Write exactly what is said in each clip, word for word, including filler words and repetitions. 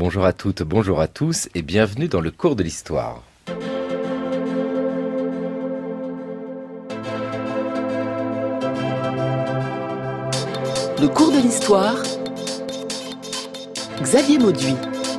Bonjour à toutes, bonjour à tous et bienvenue dans le cours de l'histoire. Le cours de l'histoire, Xavier Mauduit.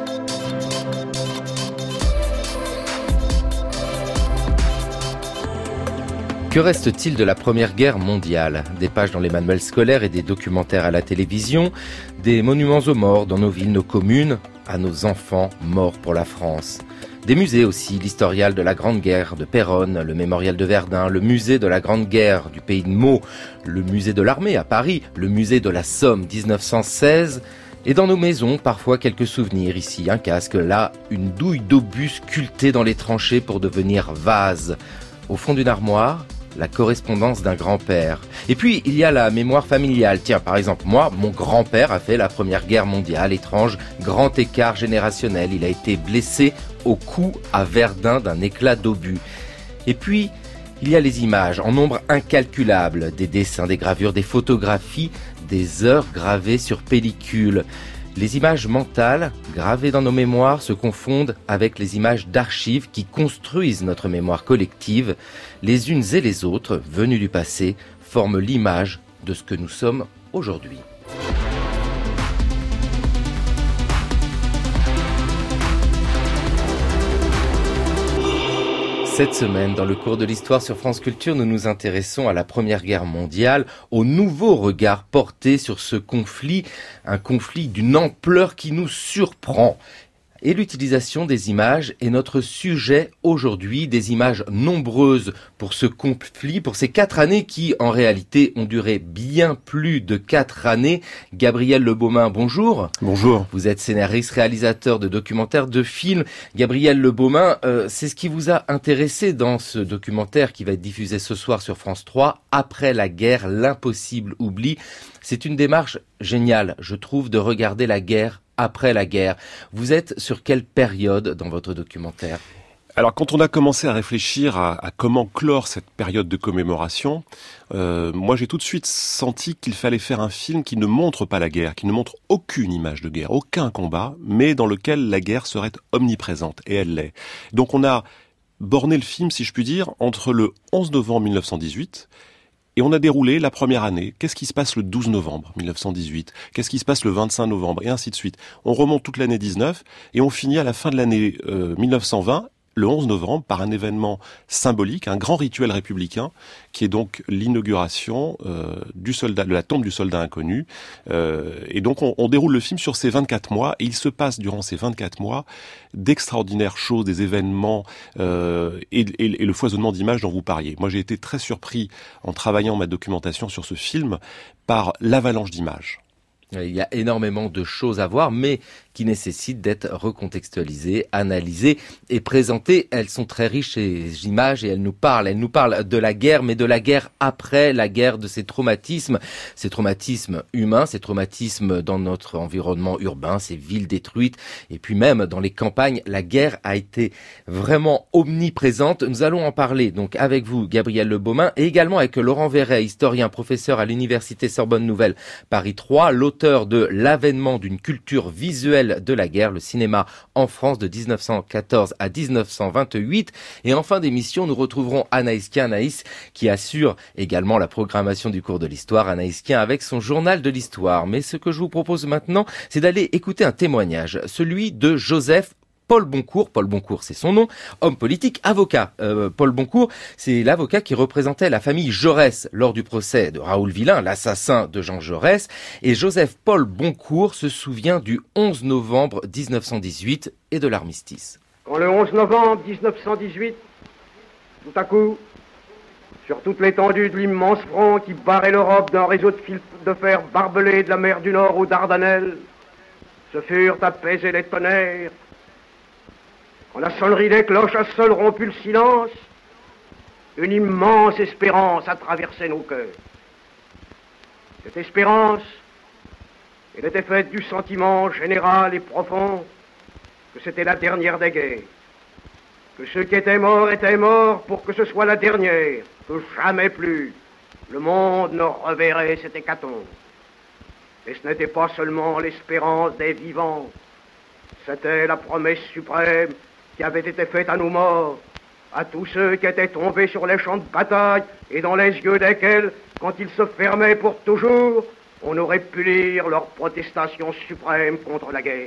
Que reste-t-il de la Première Guerre mondiale ? Des pages dans les manuels scolaires et des documentaires à la télévision, des monuments aux morts dans nos villes, nos communes, à nos enfants morts pour la France. Des musées aussi, l'historial de la Grande Guerre de Péronne, le mémorial de Verdun, le musée de la Grande Guerre du pays de Meaux, le musée de l'armée à Paris, le musée de la Somme dix-neuf cent seize... Et dans nos maisons, parfois quelques souvenirs. Ici, un casque, là, une douille d'obus sculptée dans les tranchées pour devenir vase. Au fond d'une armoire, la correspondance d'un grand-père. Et puis, il y a la mémoire familiale. Tiens, par exemple, moi, mon grand-père a fait la Première Guerre mondiale. Étrange, grand écart générationnel. Il a été blessé au cou à Verdun d'un éclat d'obus. Et puis, il y a les images, en nombre incalculable. Des dessins, des gravures, des photographies, des heures gravées sur pellicule. Les images mentales, gravées dans nos mémoires, se confondent avec les images d'archives qui construisent notre mémoire collective. Les unes et les autres, venues du passé, forment l'image de ce que nous sommes aujourd'hui. Cette semaine, dans le cours de l'histoire sur France Culture, nous nous intéressons à la Première Guerre mondiale, au nouveau regard porté sur ce conflit, un conflit d'une ampleur qui nous surprend. Et l'utilisation des images est notre sujet aujourd'hui, des images nombreuses pour ce conflit, pour ces quatre années qui, en réalité, ont duré bien plus de quatre années. Gabriel Le Baumin, bonjour. Bonjour. Vous êtes scénariste, réalisateur de documentaires, de films. Gabriel Le Baumin, euh, c'est ce qui vous a intéressé dans ce documentaire qui va être diffusé ce soir sur France trois, Après la guerre, l'impossible oubli. C'est une démarche géniale, je trouve, de regarder la guerre après la guerre. Vous êtes sur quelle période dans votre documentaire ? Alors, quand on a commencé à réfléchir à, à comment clore cette période de commémoration, euh, moi j'ai tout de suite senti qu'il fallait faire un film qui ne montre pas la guerre, qui ne montre aucune image de guerre, aucun combat, mais dans lequel la guerre serait omniprésente, et elle l'est. Donc on a borné le film, si je puis dire, entre le onze novembre mille neuf cent dix-huit et on a déroulé la première année. Qu'est-ce qui se passe le douze novembre mille neuf cent dix-huit ? Qu'est-ce qui se passe le vingt-cinq novembre ? Et ainsi de suite. On remonte toute l'année dix-neuf et on finit à la fin de l'année euh, mille neuf cent vingt, le onze novembre, par un événement symbolique, un grand rituel républicain, qui est donc l'inauguration euh, du soldat, de la tombe du soldat inconnu. Euh, et donc on, on déroule le film sur ces vingt-quatre mois, et il se passe durant ces vingt-quatre mois d'extraordinaires choses, des événements euh, et, et, et le foisonnement d'images dont vous parliez. Moi j'ai été très surpris en travaillant ma documentation sur ce film par l'avalanche d'images. Il y a énormément de choses à voir, mais qui nécessitent d'être recontextualisées, analysées et présentées. Elles sont très riches, ces images, et elles nous parlent. Elles nous parlent de la guerre, mais de la guerre après la guerre, de ces traumatismes, ces traumatismes humains, ces traumatismes dans notre environnement urbain, ces villes détruites, et puis même dans les campagnes. La guerre a été vraiment omniprésente. Nous allons en parler donc avec vous, Gabriel Le Baumin, et également avec Laurent Verret, historien, professeur à l'université Sorbonne Nouvelle Paris trois, l'auteur de L'avènement d'une culture visuelle de la guerre, le cinéma en France de dix-neuf cent quatorze à dix-neuf cent vingt-huit. Et en fin d'émission, nous retrouverons Anaïs Kien, Anaïs qui assure également la programmation du cours de l'histoire. Anaïs Kien avec son journal de l'histoire. Mais ce que je vous propose maintenant, c'est d'aller écouter un témoignage, celui de Joseph Paul Boncourt. Paul Boncourt, c'est son nom, homme politique, avocat. Euh, Paul Boncourt, c'est l'avocat qui représentait la famille Jaurès lors du procès de Raoul Villain, l'assassin de Jean Jaurès. Et Joseph Paul Boncourt se souvient du onze novembre dix-neuf cent dix-huit et de l'armistice. Quand le onze novembre dix-neuf cent dix-huit, tout à coup, sur toute l'étendue de l'immense front qui barrait l'Europe d'un réseau de fils de fer barbelé de la mer du Nord aux Dardanelles, se furent apaisés les tonnerres. Quand la sonnerie des cloches a seule rompu le silence, une immense espérance a traversé nos cœurs. Cette espérance, elle était faite du sentiment général et profond que c'était la dernière des guerres, que ceux qui étaient morts étaient morts pour que ce soit la dernière, que jamais plus le monde ne reverrait cette hécatombe. Et ce n'était pas seulement l'espérance des vivants, C'était la promesse suprême qui avait été faite à nos morts, à tous ceux qui étaient tombés sur les champs de bataille et dans les yeux desquels, quand ils se fermaient pour toujours, on aurait pu lire leur protestation suprême contre la guerre.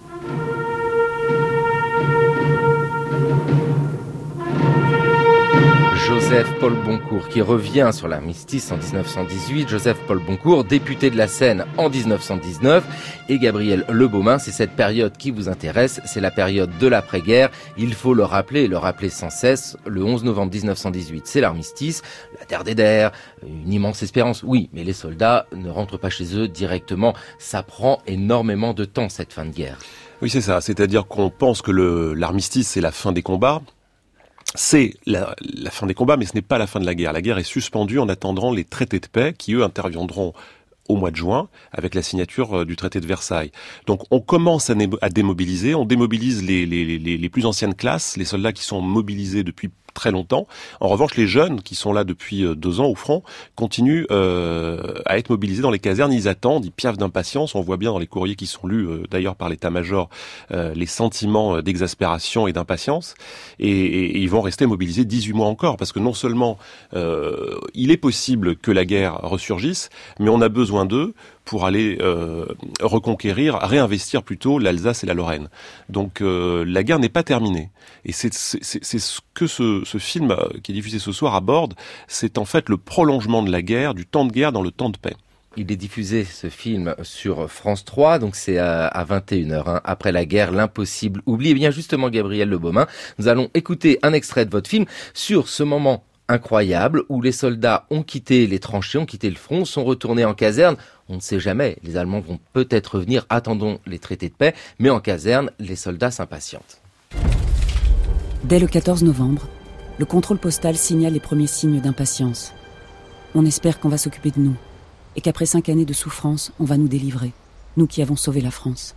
Joseph-Paul Boncourt qui revient sur l'armistice en dix-neuf cent dix-huit, Joseph-Paul Boncourt, député de la Seine en dix-neuf cent dix-neuf, et Gabriel Lebaumin, c'est cette période qui vous intéresse, c'est la période de l'après-guerre. Il faut le rappeler et le rappeler sans cesse, le onze novembre dix-neuf cent dix-huit, c'est l'armistice, la terre des der, une immense espérance, oui, mais les soldats ne rentrent pas chez eux directement, ça prend énormément de temps cette fin de guerre. Oui, c'est ça, c'est-à-dire qu'on pense que le, l'armistice c'est la fin des combats. C'est la, la fin des combats, mais ce n'est pas la fin de la guerre. La guerre est suspendue en attendant les traités de paix qui, eux, interviendront au mois de juin avec la signature du traité de Versailles. Donc on commence à, né- à démobiliser, on démobilise les, les, les, les plus anciennes classes, les soldats qui sont mobilisés depuis très longtemps. En revanche, les jeunes qui sont là depuis deux ans au front continuent euh, à être mobilisés dans les casernes. Ils attendent, ils piaffent d'impatience. On voit bien dans les courriers qui sont lus euh, d'ailleurs par l'état-major euh, les sentiments d'exaspération et d'impatience. Et, et, et ils vont rester mobilisés dix-huit mois encore parce que non seulement euh, il est possible que la guerre ressurgisse, mais on a besoin d'eux pour aller euh, reconquérir, réinvestir plutôt l'Alsace et la Lorraine. Donc euh, la guerre n'est pas terminée. Et c'est, c'est, c'est ce que ce, ce film qui est diffusé ce soir aborde, c'est en fait le prolongement de la guerre, du temps de guerre dans le temps de paix. Il est diffusé, ce film, sur France trois, donc c'est à, à vingt et une heures, hein, après la guerre, l'impossible oubli. Et bien justement, Gabriel Lebaumin, nous allons écouter un extrait de votre film sur ce moment incroyable où les soldats ont quitté les tranchées, ont quitté le front, sont retournés en caserne. On ne sait jamais, les Allemands vont peut-être revenir, attendons les traités de paix, mais en caserne, les soldats s'impatientent. Dès le quatorze novembre, le contrôle postal signale les premiers signes d'impatience. On espère qu'on va s'occuper de nous et qu'après cinq années de souffrance, on va nous délivrer, nous qui avons sauvé la France.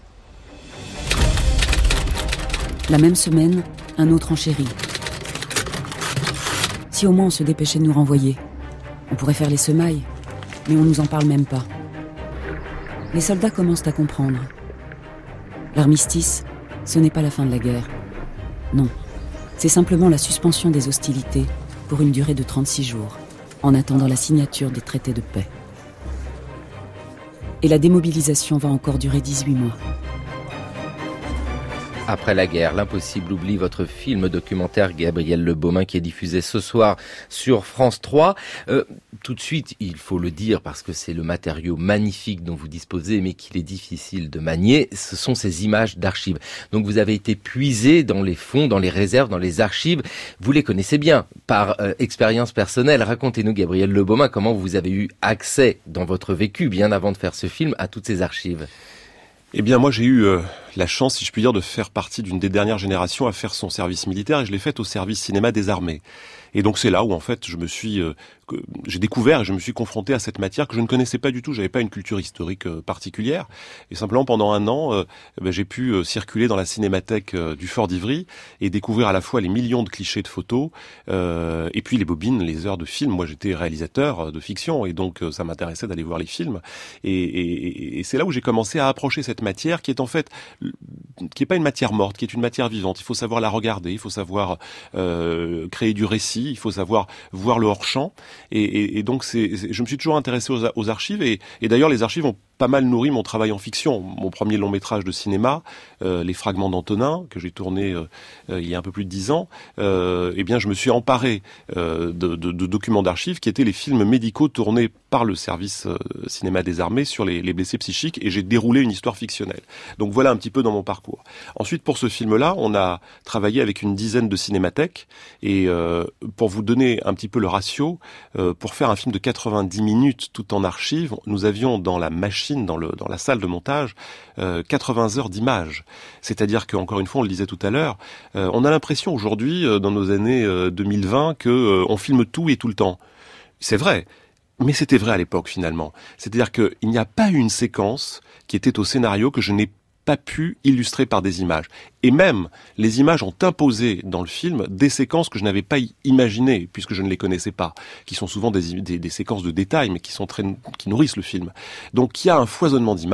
La même semaine, un autre enchérit. Si au moins on se dépêchait de nous renvoyer, on pourrait faire les semailles, mais on nous en parle même pas. Les soldats commencent à comprendre. L'armistice, ce n'est pas la fin de la guerre. Non, c'est simplement la suspension des hostilités pour une durée de trente-six jours, en attendant la signature des traités de paix. Et la démobilisation va encore durer dix-huit mois. Après la guerre, l'impossible oubli, votre film documentaire Gabriel Lebaumin qui est diffusé ce soir sur France trois. Euh, tout de suite, il faut le dire parce que c'est le matériau magnifique dont vous disposez mais qu'il est difficile de manier, ce sont ces images d'archives. Donc vous avez été puisé dans les fonds, dans les réserves, dans les archives. Vous les connaissez bien par euh, expérience personnelle. Racontez-nous, Gabriel Lebaumin, comment vous avez eu accès dans votre vécu, bien avant de faire ce film, à toutes ces archives. Eh bien, moi, j'ai eu euh, la chance, si je puis dire, de faire partie d'une des dernières générations à faire son service militaire, et je l'ai fait au service cinéma des armées. Et donc, c'est là où, en fait, je me suis, euh, que, j'ai découvert et je me suis confronté à cette matière que je ne connaissais pas du tout. J'avais pas une culture historique euh, particulière. Et simplement, pendant un an, euh, ben, j'ai pu euh, circuler dans la cinémathèque euh, du Fort d'Ivry et découvrir à la fois les millions de clichés de photos euh, et puis les bobines, les heures de films. Moi, j'étais réalisateur de fiction et donc euh, ça m'intéressait d'aller voir les films. Et, et, et c'est là où j'ai commencé à approcher cette matière qui est en fait, qui est pas une matière morte, qui est une matière vivante. Il faut savoir la regarder, il faut savoir euh, créer du récit, il faut savoir voir le hors-champ. Et, et, et donc, c'est, c'est, je me suis toujours intéressé aux, aux archives. Et, et d'ailleurs, les archives ont pas mal nourri mon travail en fiction. Mon premier long métrage de cinéma, euh, Les Fragments d'Antonin, que j'ai tourné euh, euh, il y a un peu plus de dix ans, euh, eh bien, je me suis emparé euh, de, de, de documents d'archives qui étaient les films médicaux tournés par le service euh, cinéma des armées sur les, les blessés psychiques, et j'ai déroulé une histoire fictionnelle. Donc voilà un petit peu dans mon parcours. Ensuite, pour ce film-là, on a travaillé avec une dizaine de cinémathèques, et euh, pour vous donner un petit peu le ratio, euh, pour faire un film de quatre-vingt-dix minutes tout en archives, nous avions dans la machine Dans, le, dans la salle de montage, euh, quatre-vingts heures d'images. C'est-à-dire qu'encore une fois, on le disait tout à l'heure, euh, on a l'impression aujourd'hui, euh, dans nos années euh, deux mille vingt, que euh, on filme tout et tout le temps. C'est vrai, mais c'était vrai à l'époque finalement. C'est-à-dire qu'il n'y a pas eu une séquence qui était au scénario que je n'ai pas pu illustrer par des images. Et même, les images ont imposé dans le film des séquences que je n'avais pas imaginées, puisque je ne les connaissais pas, qui sont souvent des, des, des séquences de détails, mais qui sont très, qui nourrissent le film. Donc, il y a un foisonnement d'images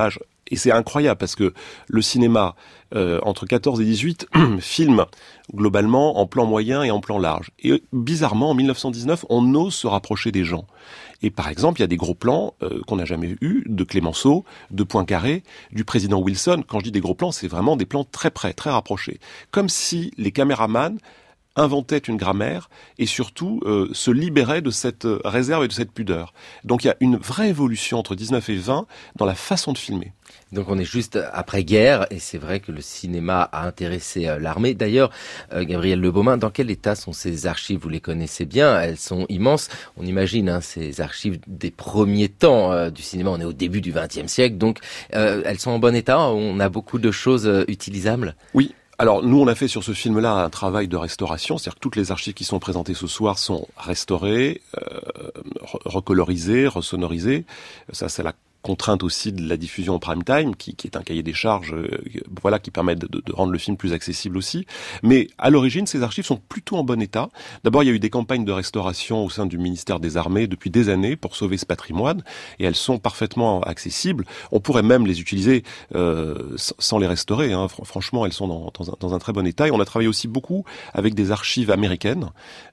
Et c'est incroyable parce que le cinéma, euh, entre quatorze et dix-huit, filme globalement en plan moyen et en plan large. Et bizarrement, en mille neuf cent dix-neuf, on ose se rapprocher des gens. Et par exemple, il y a des gros plans euh, qu'on n'a jamais eus, de Clémenceau, de Poincaré, du président Wilson. Quand je dis des gros plans, c'est vraiment des plans très près, très rapprochés. Comme si les caméramans inventaient une grammaire et surtout euh, se libéraient de cette réserve et de cette pudeur. Donc il y a une vraie évolution entre dix-neuf et vingt dans la façon de filmer. Donc on est juste après-guerre et c'est vrai que le cinéma a intéressé euh, l'armée. D'ailleurs, euh, Gabriel Le Baumin, dans quel état sont ces archives? Vous les connaissez bien, elles sont immenses. On imagine hein, ces archives des premiers temps euh, du cinéma. On est au début du vingtième siècle, donc euh, elles sont en bon état. On a beaucoup de choses euh, utilisables. Oui. Alors, nous, on a fait sur ce film-là un travail de restauration, c'est-à-dire que toutes les archives qui sont présentées ce soir sont restaurées, euh, recolorisées, resonorisées. Ça, c'est la contrainte aussi de la diffusion en prime time, qui, qui est un cahier des charges, euh, voilà, qui permet de, de rendre le film plus accessible aussi. Mais à l'origine, ces archives sont plutôt en bon état. D'abord, il y a eu des campagnes de restauration au sein du ministère des Armées depuis des années pour sauver ce patrimoine, et elles sont parfaitement accessibles. On pourrait même les utiliser euh, sans les restaurer. Hein. Franchement, elles sont dans, dans, un, dans un très bon état. Et on a travaillé aussi beaucoup avec des archives américaines,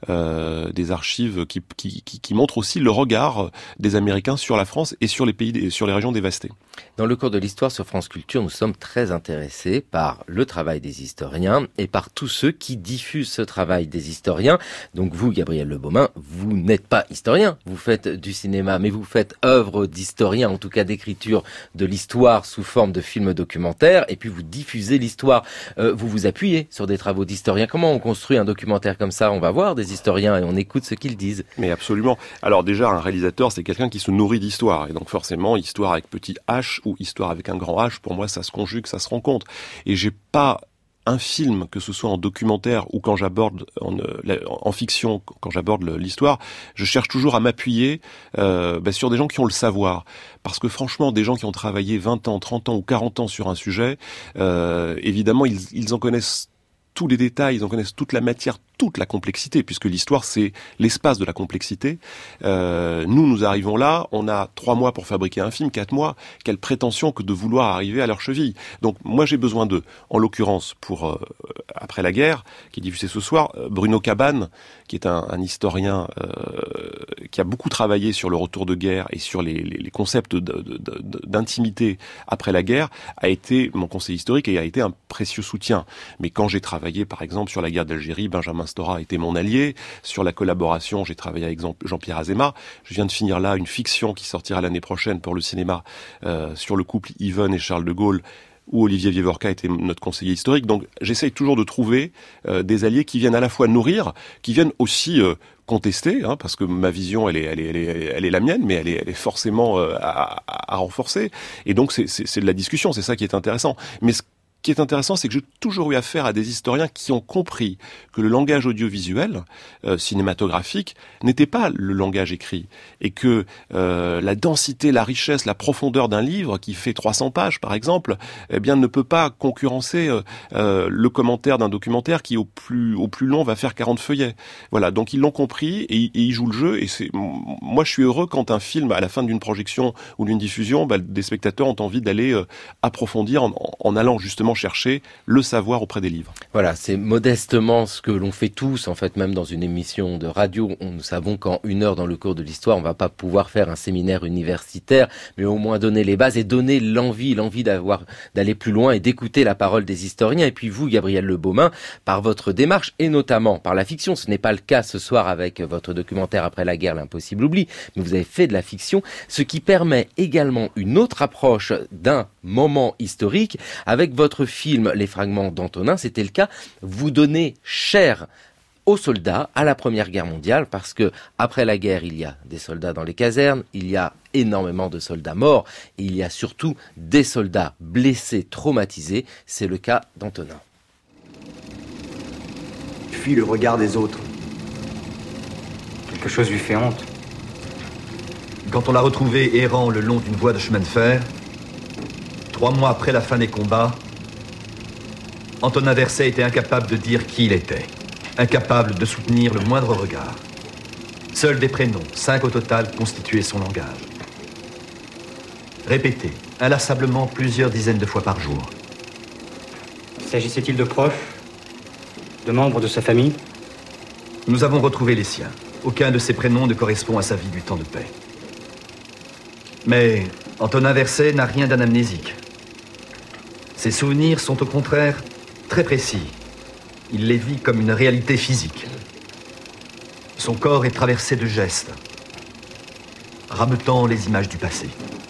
euh, des archives qui, qui, qui, qui montrent aussi le regard des Américains sur la France et sur les pays des, sur les régions dévastées. Dans le cours de l'histoire sur France Culture, nous sommes très intéressés par le travail des historiens et par tous ceux qui diffusent ce travail des historiens. Donc vous, Gabriel Le Baumin, vous n'êtes pas historien, vous faites du cinéma, mais vous faites œuvre d'historien, en tout cas d'écriture de l'histoire sous forme de films documentaires, et puis vous diffusez l'histoire. Euh, vous vous appuyez sur des travaux d'historiens. Comment on construit un documentaire comme ça? On va voir des historiens et on écoute ce qu'ils disent. Mais absolument. Alors déjà, un réalisateur, c'est quelqu'un qui se nourrit d'histoire, et donc forcément, histoire avec petit H ou histoire avec un grand H, pour moi, ça se conjugue, ça se rencontre. Et j'ai pas un film, que ce soit en documentaire ou quand j'aborde en, en fiction, quand j'aborde l'histoire, je cherche toujours à m'appuyer euh, bah, sur des gens qui ont le savoir. Parce que franchement, des gens qui ont travaillé vingt ans, trente ans ou quarante ans sur un sujet, euh, évidemment, ils, ils en connaissent tous les détails, ils en connaissent toute la matière, toute la complexité, puisque l'histoire, c'est l'espace de la complexité. Euh, nous, nous arrivons là, on a trois mois pour fabriquer un film, quatre mois. Quelle prétention que de vouloir arriver à leur cheville. Donc, moi, j'ai besoin d'eux. En l'occurrence, pour euh, Après la guerre, qui est diffusé ce soir, euh, Bruno Cabane, qui est un, un historien euh, qui a beaucoup travaillé sur le retour de guerre et sur les, les, les concepts de, de, de, d'intimité après la guerre, a été mon conseiller historique et a été un précieux soutien. Mais quand j'ai travaillé, par exemple, sur la guerre d'Algérie, Benjamin Stora a été mon allié. Sur la collaboration, j'ai travaillé avec Jean-Pierre Azéma. Je viens de finir là une fiction qui sortira l'année prochaine pour le cinéma euh, sur le couple Yvonne et Charles de Gaulle, où Olivier Vievorka était notre conseiller historique. Donc j'essaye toujours de trouver euh, des alliés qui viennent à la fois nourrir, qui viennent aussi euh, contester, hein, parce que ma vision, elle est, elle est, elle est, elle est la mienne, mais elle est, elle est forcément euh, à, à, à renforcer. Et donc c'est, c'est, c'est de la discussion, c'est ça qui est intéressant. Mais ce Ce qui est intéressant, c'est que j'ai toujours eu affaire à des historiens qui ont compris que le langage audiovisuel, euh, cinématographique, n'était pas le langage écrit, et que euh, la densité, la richesse, la profondeur d'un livre qui fait trois cents pages, par exemple, eh bien, ne peut pas concurrencer euh, euh, le commentaire d'un documentaire qui, au plus au plus long, va faire quarante feuillets. Voilà, donc ils l'ont compris et, et ils jouent le jeu. Et c'est, moi, je suis heureux quand un film, à la fin d'une projection ou d'une diffusion, bah, des spectateurs ont envie d'aller euh, approfondir en, en allant justement chercher le savoir auprès des livres. Voilà, c'est modestement ce que l'on fait tous, en fait, même dans une émission de radio. On, nous savons qu'en une heure dans le cours de l'histoire, on va pas pouvoir faire un séminaire universitaire, mais au moins donner les bases et donner l'envie, l'envie d'avoir, d'aller plus loin et d'écouter la parole des historiens. Et puis vous, Gabriel Le Baumin, par votre démarche et notamment par la fiction, ce n'est pas le cas ce soir avec votre documentaire Après la guerre, l'impossible oubli, mais vous avez fait de la fiction, ce qui permet également une autre approche d'un moment historique avec votre film Les fragments d'Antonin. C'était le cas, vous donnez chair aux soldats à la Première Guerre mondiale, parce que après la guerre, il y a des soldats dans les casernes, il y a énormément de soldats morts, et il y a surtout des soldats blessés, traumatisés. C'est le cas d'Antonin. Il fuit le regard des autres. Quelque chose lui fait honte. Quand on l'a retrouvé errant le long d'une voie de chemin de fer, trois mois après la fin des combats, Antonin Verset était incapable de dire qui il était, incapable de soutenir le moindre regard. Seuls des prénoms, cinq au total, constituaient son langage. Répétés, inlassablement plusieurs dizaines de fois par jour. S'agissait-il de proches, de membres de sa famille? Nous avons retrouvé les siens. Aucun de ces prénoms ne correspond à sa vie du temps de paix. Mais Antonin Verset n'a rien d'anamnésique. Ses souvenirs sont au contraire très précis. Il les vit comme une réalité physique. Son corps est traversé de gestes, rameutant les images du passé.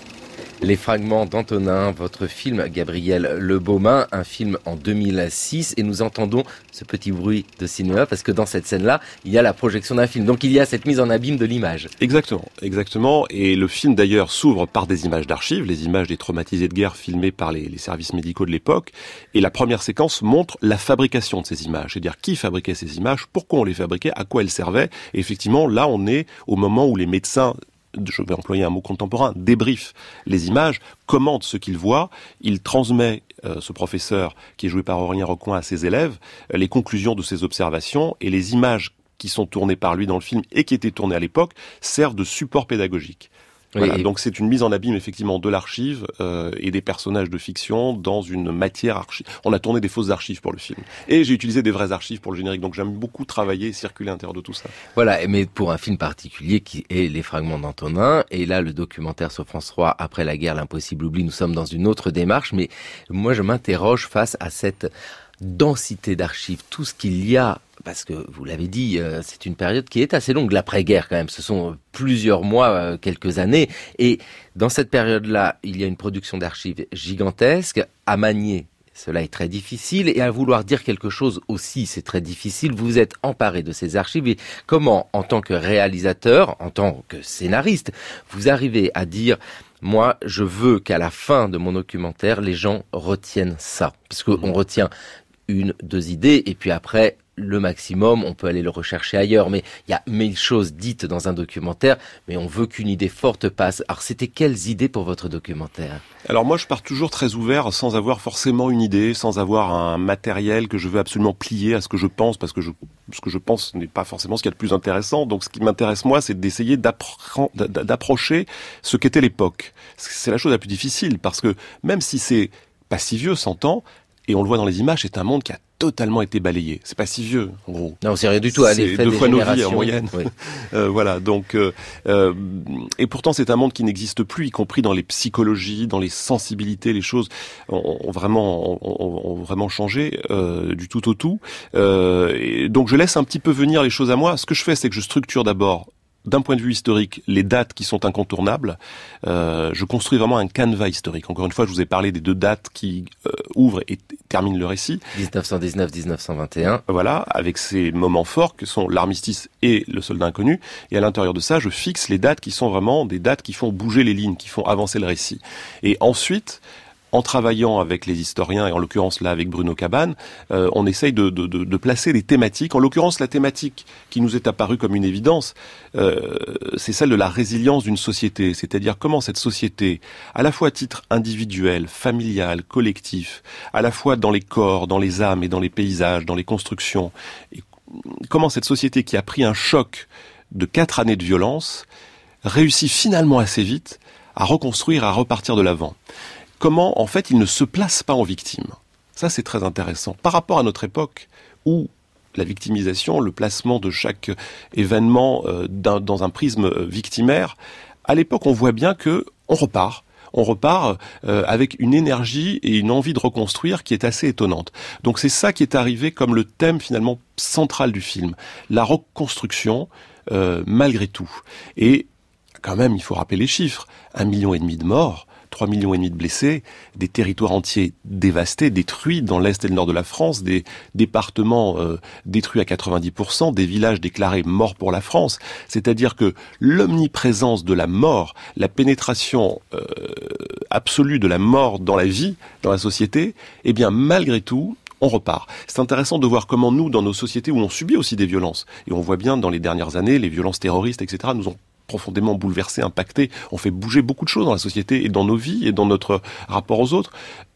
Les fragments d'Antonin, votre film, Gabriel Le Baumin, un film en deux mille six, et nous entendons ce petit bruit de cinéma, parce que dans cette scène-là, il y a la projection d'un film. Donc il y a cette mise en abîme de l'image. Exactement, exactement. Et le film d'ailleurs s'ouvre par des images d'archives, les images des traumatisés de guerre filmées par les, les services médicaux de l'époque. Et la première séquence montre la fabrication de ces images, c'est-à-dire qui fabriquait ces images, pourquoi on les fabriquait, à quoi elles servaient. Et effectivement, là on est au moment où les médecins, je vais employer un mot contemporain, débrief les images, commente ce qu'il voit, il transmet, euh, ce professeur qui est joué par Aurélien Recoing, à ses élèves, euh, les conclusions de ses observations, et les images qui sont tournées par lui dans le film et qui étaient tournées à l'époque servent de support pédagogique. Voilà, oui, et... donc c'est une mise en abîme effectivement de l'archive euh, et des personnages de fiction dans une matière archive. On a tourné des fausses archives pour le film. Et j'ai utilisé des vraies archives pour le générique, donc j'aime beaucoup travailler et circuler à l'intérieur de tout ça. Voilà, mais pour un film particulier qui est Les Fragments d'Antonin, et là le documentaire sur France trois, Après la guerre, l'impossible oubli, nous sommes dans une autre démarche, mais moi je m'interroge face à cette densité d'archives, tout ce qu'il y a, parce que vous l'avez dit, euh, c'est une période qui est assez longue, l'après-guerre quand même, ce sont plusieurs mois, euh, quelques années, et dans cette période-là, il y a une production d'archives gigantesque, à manier, cela est très difficile, et à vouloir dire quelque chose aussi, c'est très difficile. Vous vous êtes emparé de ces archives, et comment, en tant que réalisateur, en tant que scénariste, vous arrivez à dire... Moi, je veux qu'à la fin de mon documentaire, les gens retiennent ça. Parce qu'on retient une, deux idées, et puis après, le maximum, on peut aller le rechercher ailleurs. Mais il y a mille choses dites dans un documentaire, mais on veut qu'une idée forte passe. Alors, c'était quelles idées pour votre documentaire ? Alors moi, je pars toujours très ouvert, sans avoir forcément une idée, sans avoir un matériel que je veux absolument plier à ce que je pense, parce que je, ce que je pense n'est pas forcément ce qu'il y a de plus intéressant. Donc, ce qui m'intéresse, moi, c'est d'essayer d'appro- d'approcher ce qu'était l'époque. C'est la chose la plus difficile, parce que même si c'est pas si vieux, cent ans, et on le voit dans les images, c'est un monde qui a totalement été balayé. C'est pas si vieux, en gros. Non, c'est rien du tout. C'est deux fois nos vies en moyenne. Oui. euh, voilà. Donc, euh, euh, et pourtant, c'est un monde qui n'existe plus, y compris dans les psychologies, dans les sensibilités. Les choses ont, ont vraiment, ont, ont vraiment changé euh, du tout au tout. Euh, et donc, je laisse un petit peu venir les choses à moi. Ce que je fais, c'est que je structure d'abord, d'un point de vue historique, les dates qui sont incontournables. Euh, je construis vraiment un canevas historique. Encore une fois, je vous ai parlé des deux dates qui euh, ouvrent et t- terminent le récit. dix-neuf cent dix-neuf dix-neuf cent vingt et un. Voilà, avec ces moments forts que sont l'armistice et le soldat inconnu. Et à l'intérieur de ça, je fixe les dates qui sont vraiment des dates qui font bouger les lignes, qui font avancer le récit. Et ensuite, en travaillant avec les historiens, et en l'occurrence là avec Bruno Cabane, euh, on essaye de, de, de, de placer des thématiques. En l'occurrence, la thématique qui nous est apparue comme une évidence, euh, c'est celle de la résilience d'une société. C'est-à-dire comment cette société, à la fois à titre individuel, familial, collectif, à la fois dans les corps, dans les âmes et dans les paysages, dans les constructions, et comment cette société qui a pris un choc de quatre années de violence réussit finalement assez vite à reconstruire, à repartir de l'avant. Comment, en fait, il ne se place pas en victime. Ça, c'est très intéressant. Par rapport à notre époque, où la victimisation, le placement de chaque événement euh, d'un, dans un prisme victimaire, à l'époque, on voit bien que on repart. On repart euh, avec une énergie et une envie de reconstruire qui est assez étonnante. Donc c'est ça qui est arrivé comme le thème finalement central du film. La reconstruction, euh, malgré tout. Et quand même, il faut rappeler les chiffres. Un million et demi de morts, trois millions et demi de blessés, des territoires entiers dévastés, détruits dans l'est et le nord de la France, des départements euh, détruits à quatre-vingt-dix pour cent, des villages déclarés morts pour la France. C'est-à-dire que l'omniprésence de la mort, la pénétration euh, absolue de la mort dans la vie, dans la société, eh bien malgré tout, on repart. C'est intéressant de voir comment nous, dans nos sociétés où on subit aussi des violences, et on voit bien dans les dernières années, les violences terroristes, et cetera, nous ont profondément bouleversé, impacté. On fait bouger beaucoup de choses dans la société et dans nos vies et dans notre rapport aux autres.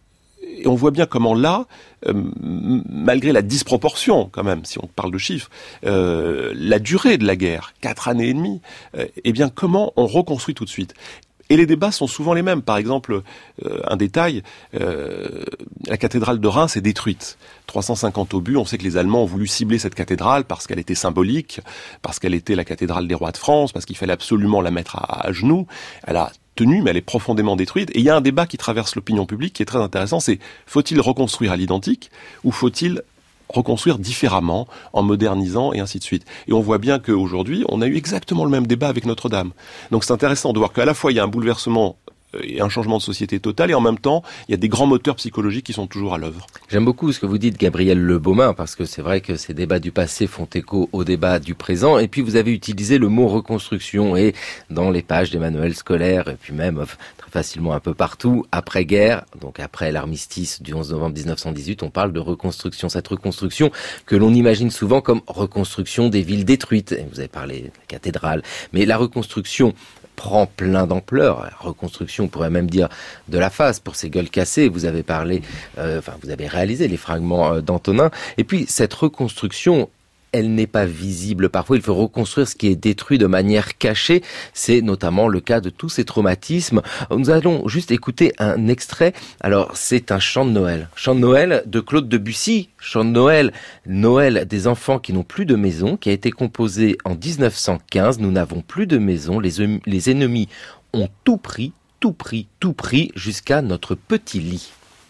Et on voit bien comment là, euh, malgré la disproportion quand même, si on parle de chiffres, euh, la durée de la guerre, quatre années et demie, euh, eh bien comment on reconstruit tout de suite. Et les débats sont souvent les mêmes. Par exemple, euh, un détail, euh, la cathédrale de Reims est détruite. trois cent cinquante obus, on sait que les Allemands ont voulu cibler cette cathédrale parce qu'elle était symbolique, parce qu'elle était la cathédrale des rois de France, parce qu'il fallait absolument la mettre à, à genoux. Elle a tenu, mais elle est profondément détruite. Et il y a un débat qui traverse l'opinion publique qui est très intéressant, c'est faut-il reconstruire à l'identique ou faut-il reconstruire différemment, en modernisant et ainsi de suite. Et on voit bien qu'aujourd'hui, on a eu exactement le même débat avec Notre-Dame. Donc c'est intéressant de voir qu'à la fois il y a un bouleversement et un changement de société total, et en même temps, il y a des grands moteurs psychologiques qui sont toujours à l'œuvre. J'aime beaucoup ce que vous dites, Gabriel Le Baumin, parce que c'est vrai que ces débats du passé font écho aux débats du présent, et puis vous avez utilisé le mot reconstruction, et dans les pages des manuels scolaires, et puis même très facilement un peu partout, après-guerre, donc après l'armistice du onze novembre mille neuf cent dix-huit, on parle de reconstruction. Cette reconstruction que l'on imagine souvent comme reconstruction des villes détruites, et vous avez parlé de la cathédrale, mais la reconstruction prend plein d'ampleur. La reconstruction, on pourrait même dire de la face pour ces gueules cassées. Vous avez parlé, euh, enfin vous avez réalisé les fragments euh, d'Antonin. Et puis cette reconstruction, elle n'est pas visible. Parfois, il faut reconstruire ce qui est détruit de manière cachée. C'est notamment le cas de tous ces traumatismes. Nous allons juste écouter un extrait. Alors, c'est un chant de Noël. Chant de Noël de Claude Debussy. Chant de Noël, Noël des enfants qui n'ont plus de maison, qui a été composé en dix-neuf cent quinze. Nous n'avons plus de maison. Les, les ennemis ont tout pris, tout pris, tout pris, jusqu'à notre petit lit.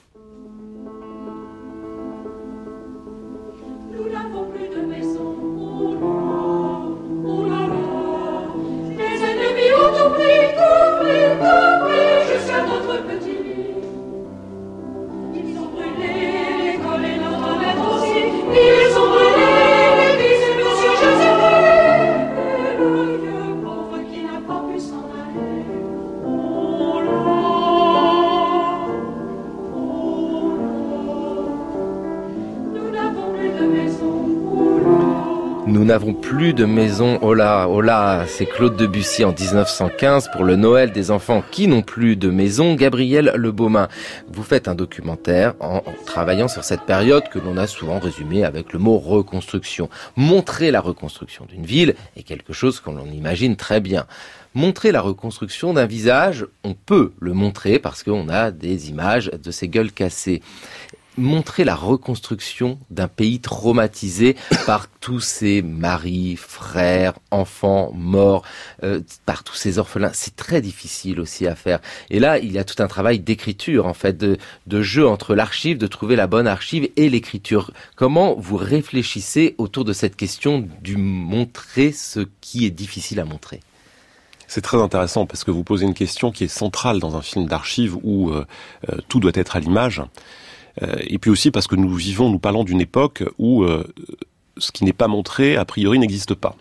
Nous n'avons plus de maison, oh là, oh là, c'est Claude Debussy en dix-neuf cent quinze pour le Noël des enfants qui n'ont plus de maison. Gabriel Le Baumin, vous faites un documentaire en, en travaillant sur cette période que l'on a souvent résumée avec le mot reconstruction. Montrer la reconstruction d'une ville est quelque chose que l'on imagine très bien. Montrer la reconstruction d'un visage, on peut le montrer parce qu'on a des images de ces gueules cassées. Montrer la reconstruction d'un pays traumatisé par tous ces maris, frères, enfants morts, euh, par tous ces orphelins, c'est très difficile aussi à faire. Et là, il y a tout un travail d'écriture, en fait, de, de jeu entre l'archive, de trouver la bonne archive et l'écriture. Comment vous réfléchissez autour de cette question du montrer ce qui est difficile à montrer ? C'est très intéressant parce que vous posez une question qui est centrale dans un film d'archives où euh, euh, tout doit être à l'image. Euh, et puis aussi parce que nous vivons, nous parlons d'une époque où euh, ce qui n'est pas montré, a priori, n'existe pas.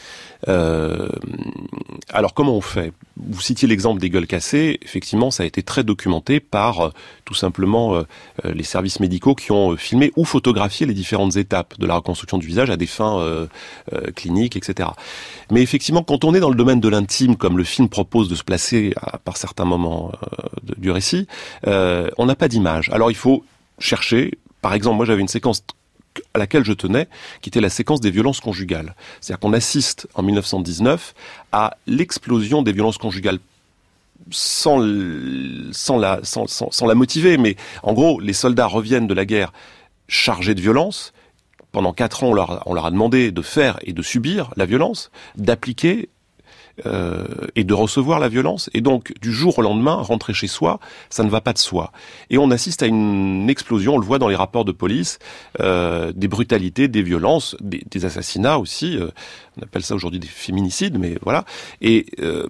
Euh, alors comment on fait ? Vous citiez l'exemple des gueules cassées, effectivement ça a été très documenté par euh, tout simplement euh, les services médicaux qui ont euh, filmé ou photographié les différentes étapes de la reconstruction du visage à des fins euh, euh, cliniques, et cetera. Mais effectivement quand on est dans le domaine de l'intime, comme le film propose de se placer à, par certains moments euh, de, du récit, euh, on n'a pas d'image. Alors il faut chercher, par exemple moi j'avais une séquence à laquelle je tenais, qui était la séquence des violences conjugales. C'est-à-dire qu'on assiste en dix-neuf cent dix-neuf à l'explosion des violences conjugales sans, sans, la, sans, sans, sans la motiver, mais en gros, les soldats reviennent de la guerre chargés de violence. Pendant quatre ans, on leur, on leur a demandé de faire et de subir la violence, d'appliquer Euh, et de recevoir la violence, et donc du jour au lendemain, rentrer chez soi, ça ne va pas de soi. Et on assiste à une explosion, on le voit dans les rapports de police, euh, des brutalités, des violences, des, des assassinats aussi, euh, on appelle ça aujourd'hui des féminicides, mais voilà, et, euh,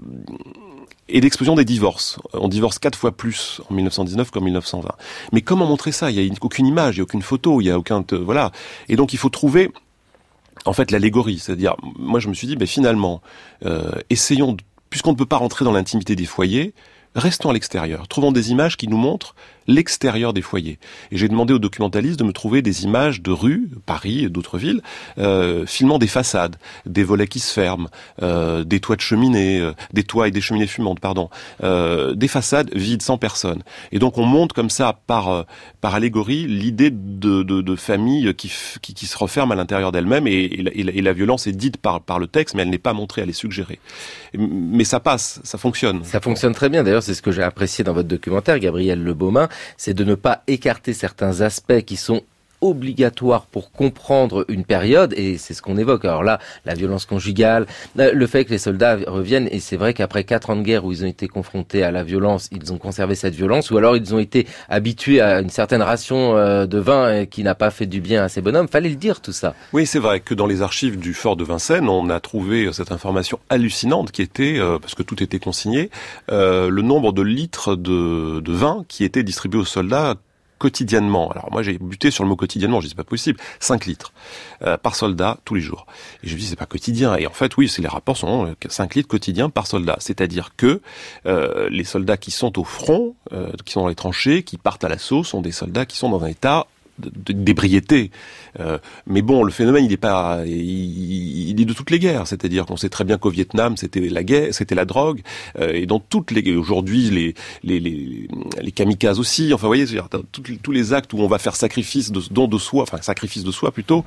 et l'explosion des divorces. On divorce quatre fois plus en dix-neuf cent dix-neuf qu'en dix-neuf cent vingt. Mais comment montrer ça ? Il n'y a aucune image, il n'y a aucune photo, il n'y a aucun... Euh, voilà. Et donc il faut trouver... En fait, l'allégorie, c'est-à-dire, moi je me suis dit, ben finalement, euh, essayons, de, puisqu'on ne peut pas rentrer dans l'intimité des foyers, restons à l'extérieur, trouvons des images qui nous montrent l'extérieur des foyers. Et j'ai demandé aux documentalistes de me trouver des images de rues, Paris et d'autres villes, euh, filmant des façades, des volets qui se ferment, euh, des toits de cheminées, euh, des toits et des cheminées fumantes, pardon, euh, des façades vides, sans personne. Et donc on monte comme ça, par euh, par allégorie, l'idée de, de, de famille qui, qui, qui se referme à l'intérieur d'elle-même, et, et, la, et la violence est dite par, par le texte, mais elle n'est pas montrée, elle est suggérée. Mais ça passe, ça fonctionne. Ça fonctionne très bien. D'ailleurs, c'est ce que j'ai apprécié dans votre documentaire, Gabriel Le Beaumain, c'est de ne pas écarter certains aspects qui sont obligatoire pour comprendre une période, et c'est ce qu'on évoque. Alors là, la violence conjugale, le fait que les soldats reviennent, et c'est vrai qu'après quatre ans de guerre où ils ont été confrontés à la violence, ils ont conservé cette violence, ou alors ils ont été habitués à une certaine ration de vin qui n'a pas fait du bien à ces bonhommes. Fallait le dire, tout ça. Oui, c'est vrai que dans les archives du fort de Vincennes, on a trouvé cette information hallucinante qui était, euh, parce que tout était consigné, euh, le nombre de litres de, de vin qui étaient distribués aux soldats quotidiennement. Alors moi j'ai buté sur le mot quotidiennement, je dis c'est pas possible, cinq litres euh, par soldat tous les jours. Et je me dis c'est pas quotidien, et en fait oui, c'est les rapports sont cinq litres quotidiens par soldat, c'est-à-dire que euh, les soldats qui sont au front, euh, qui sont dans les tranchées, qui partent à l'assaut, sont des soldats qui sont dans un état d'ébriété. Euh, mais bon, le phénomène, il est pas, il, il est de toutes les guerres. C'est-à-dire qu'on sait très bien qu'au Vietnam, c'était la guerre, c'était la drogue, euh, et dans toutes les, aujourd'hui, les, les, les, les kamikazes aussi. Enfin, vous voyez, c'est-à-dire, tous, tous les actes où on va faire sacrifice de, don de soi, enfin, sacrifice de soi plutôt,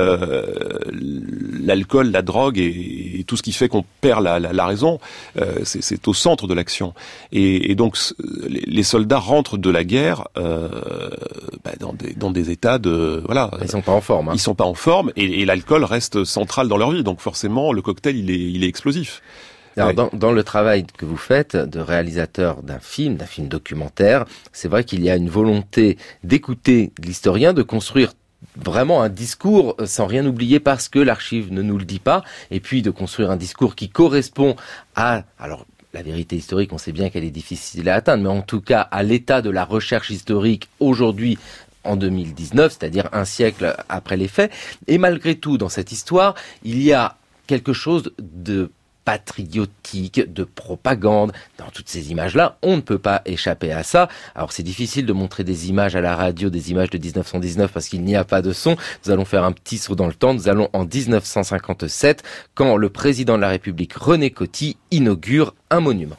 euh, l'alcool, la drogue et, et tout ce qui fait qu'on perd la, la, la raison, euh, c'est, c'est au centre de l'action. Et, et donc, les, les soldats rentrent de la guerre, euh, bah, dans des, dans des états de, voilà. Ils sont pas en forme. Hein. Ils sont pas en forme, et, et l'alcool reste central dans leur vie. Donc forcément, le cocktail, il est, il est explosif. Alors, ouais. dans, dans le travail que vous faites de réalisateur d'un film, d'un film documentaire, c'est vrai qu'il y a une volonté d'écouter l'historien, de construire vraiment un discours sans rien oublier parce que l'archive ne nous le dit pas, et puis de construire un discours qui correspond à, alors, la vérité historique, on sait bien qu'elle est difficile à atteindre, mais en tout cas à l'état de la recherche historique aujourd'hui, en deux mille dix-neuf, c'est-à-dire un siècle après les faits. Et malgré tout, dans cette histoire, il y a quelque chose de patriotique, de propagande. Dans toutes ces images-là, on ne peut pas échapper à ça. Alors c'est difficile de montrer des images à la radio, des images de dix-neuf cent dix-neuf parce qu'il n'y a pas de son. Nous allons faire un petit saut dans le temps. Nous allons en dix-neuf cent cinquante-sept, quand le président de la République, René Coty, inaugure un monument.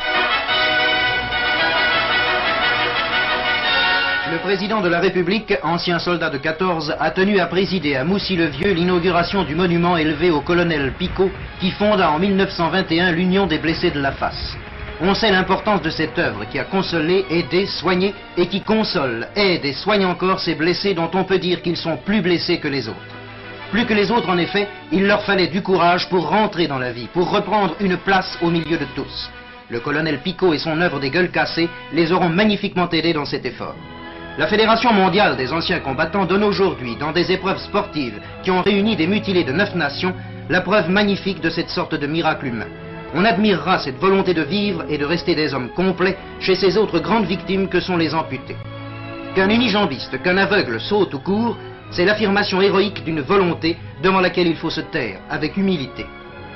Le président de la République, ancien soldat de quatorze, a tenu à présider à Moussy-le-Vieux l'inauguration du monument élevé au colonel Picot, qui fonda en mille neuf cent vingt et un l'Union des blessés de la face. On sait l'importance de cette œuvre qui a consolé, aidé, soigné et qui console, aide et soigne encore ces blessés dont on peut dire qu'ils sont plus blessés que les autres. Plus que les autres, en effet, il leur fallait du courage pour rentrer dans la vie, pour reprendre une place au milieu de tous. Le colonel Picot et son œuvre des gueules cassées les auront magnifiquement aidés dans cet effort. La Fédération mondiale des anciens combattants donne aujourd'hui, dans des épreuves sportives qui ont réuni des mutilés de neuf nations, la preuve magnifique de cette sorte de miracle humain. On admirera cette volonté de vivre et de rester des hommes complets chez ces autres grandes victimes que sont les amputés. Qu'un unijambiste, qu'un aveugle saute ou court, c'est l'affirmation héroïque d'une volonté devant laquelle il faut se taire avec humilité.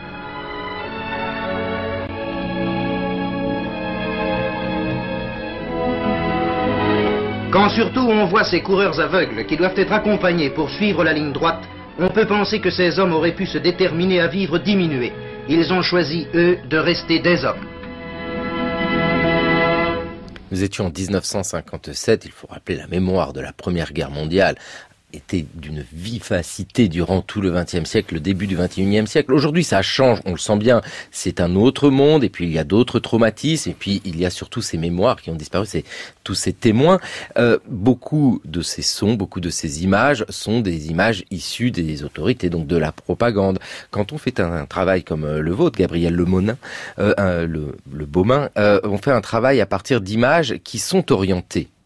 Quand surtout on voit ces coureurs aveugles qui doivent être accompagnés pour suivre la ligne droite, on peut penser que ces hommes auraient pu se déterminer à vivre diminués. Ils ont choisi, eux, de rester des hommes. Nous étions en dix-neuf cent cinquante-sept, il faut rappeler la mémoire de la Première Guerre mondiale, était d'une vivacité durant tout le vingtième siècle, le début du vingt et unième siècle. Aujourd'hui, ça change, on le sent bien. C'est un autre monde, et puis il y a d'autres traumatismes, et puis il y a surtout ces mémoires qui ont disparu, c'est tous ces témoins. Euh, beaucoup de ces sons, beaucoup de ces images sont des images issues des autorités, donc de la propagande. Quand on fait un, un travail comme le vôtre, Gabriel Le Beaumain, euh, le, le Beaumain, euh, on fait un travail à partir d'images qui sont orientées.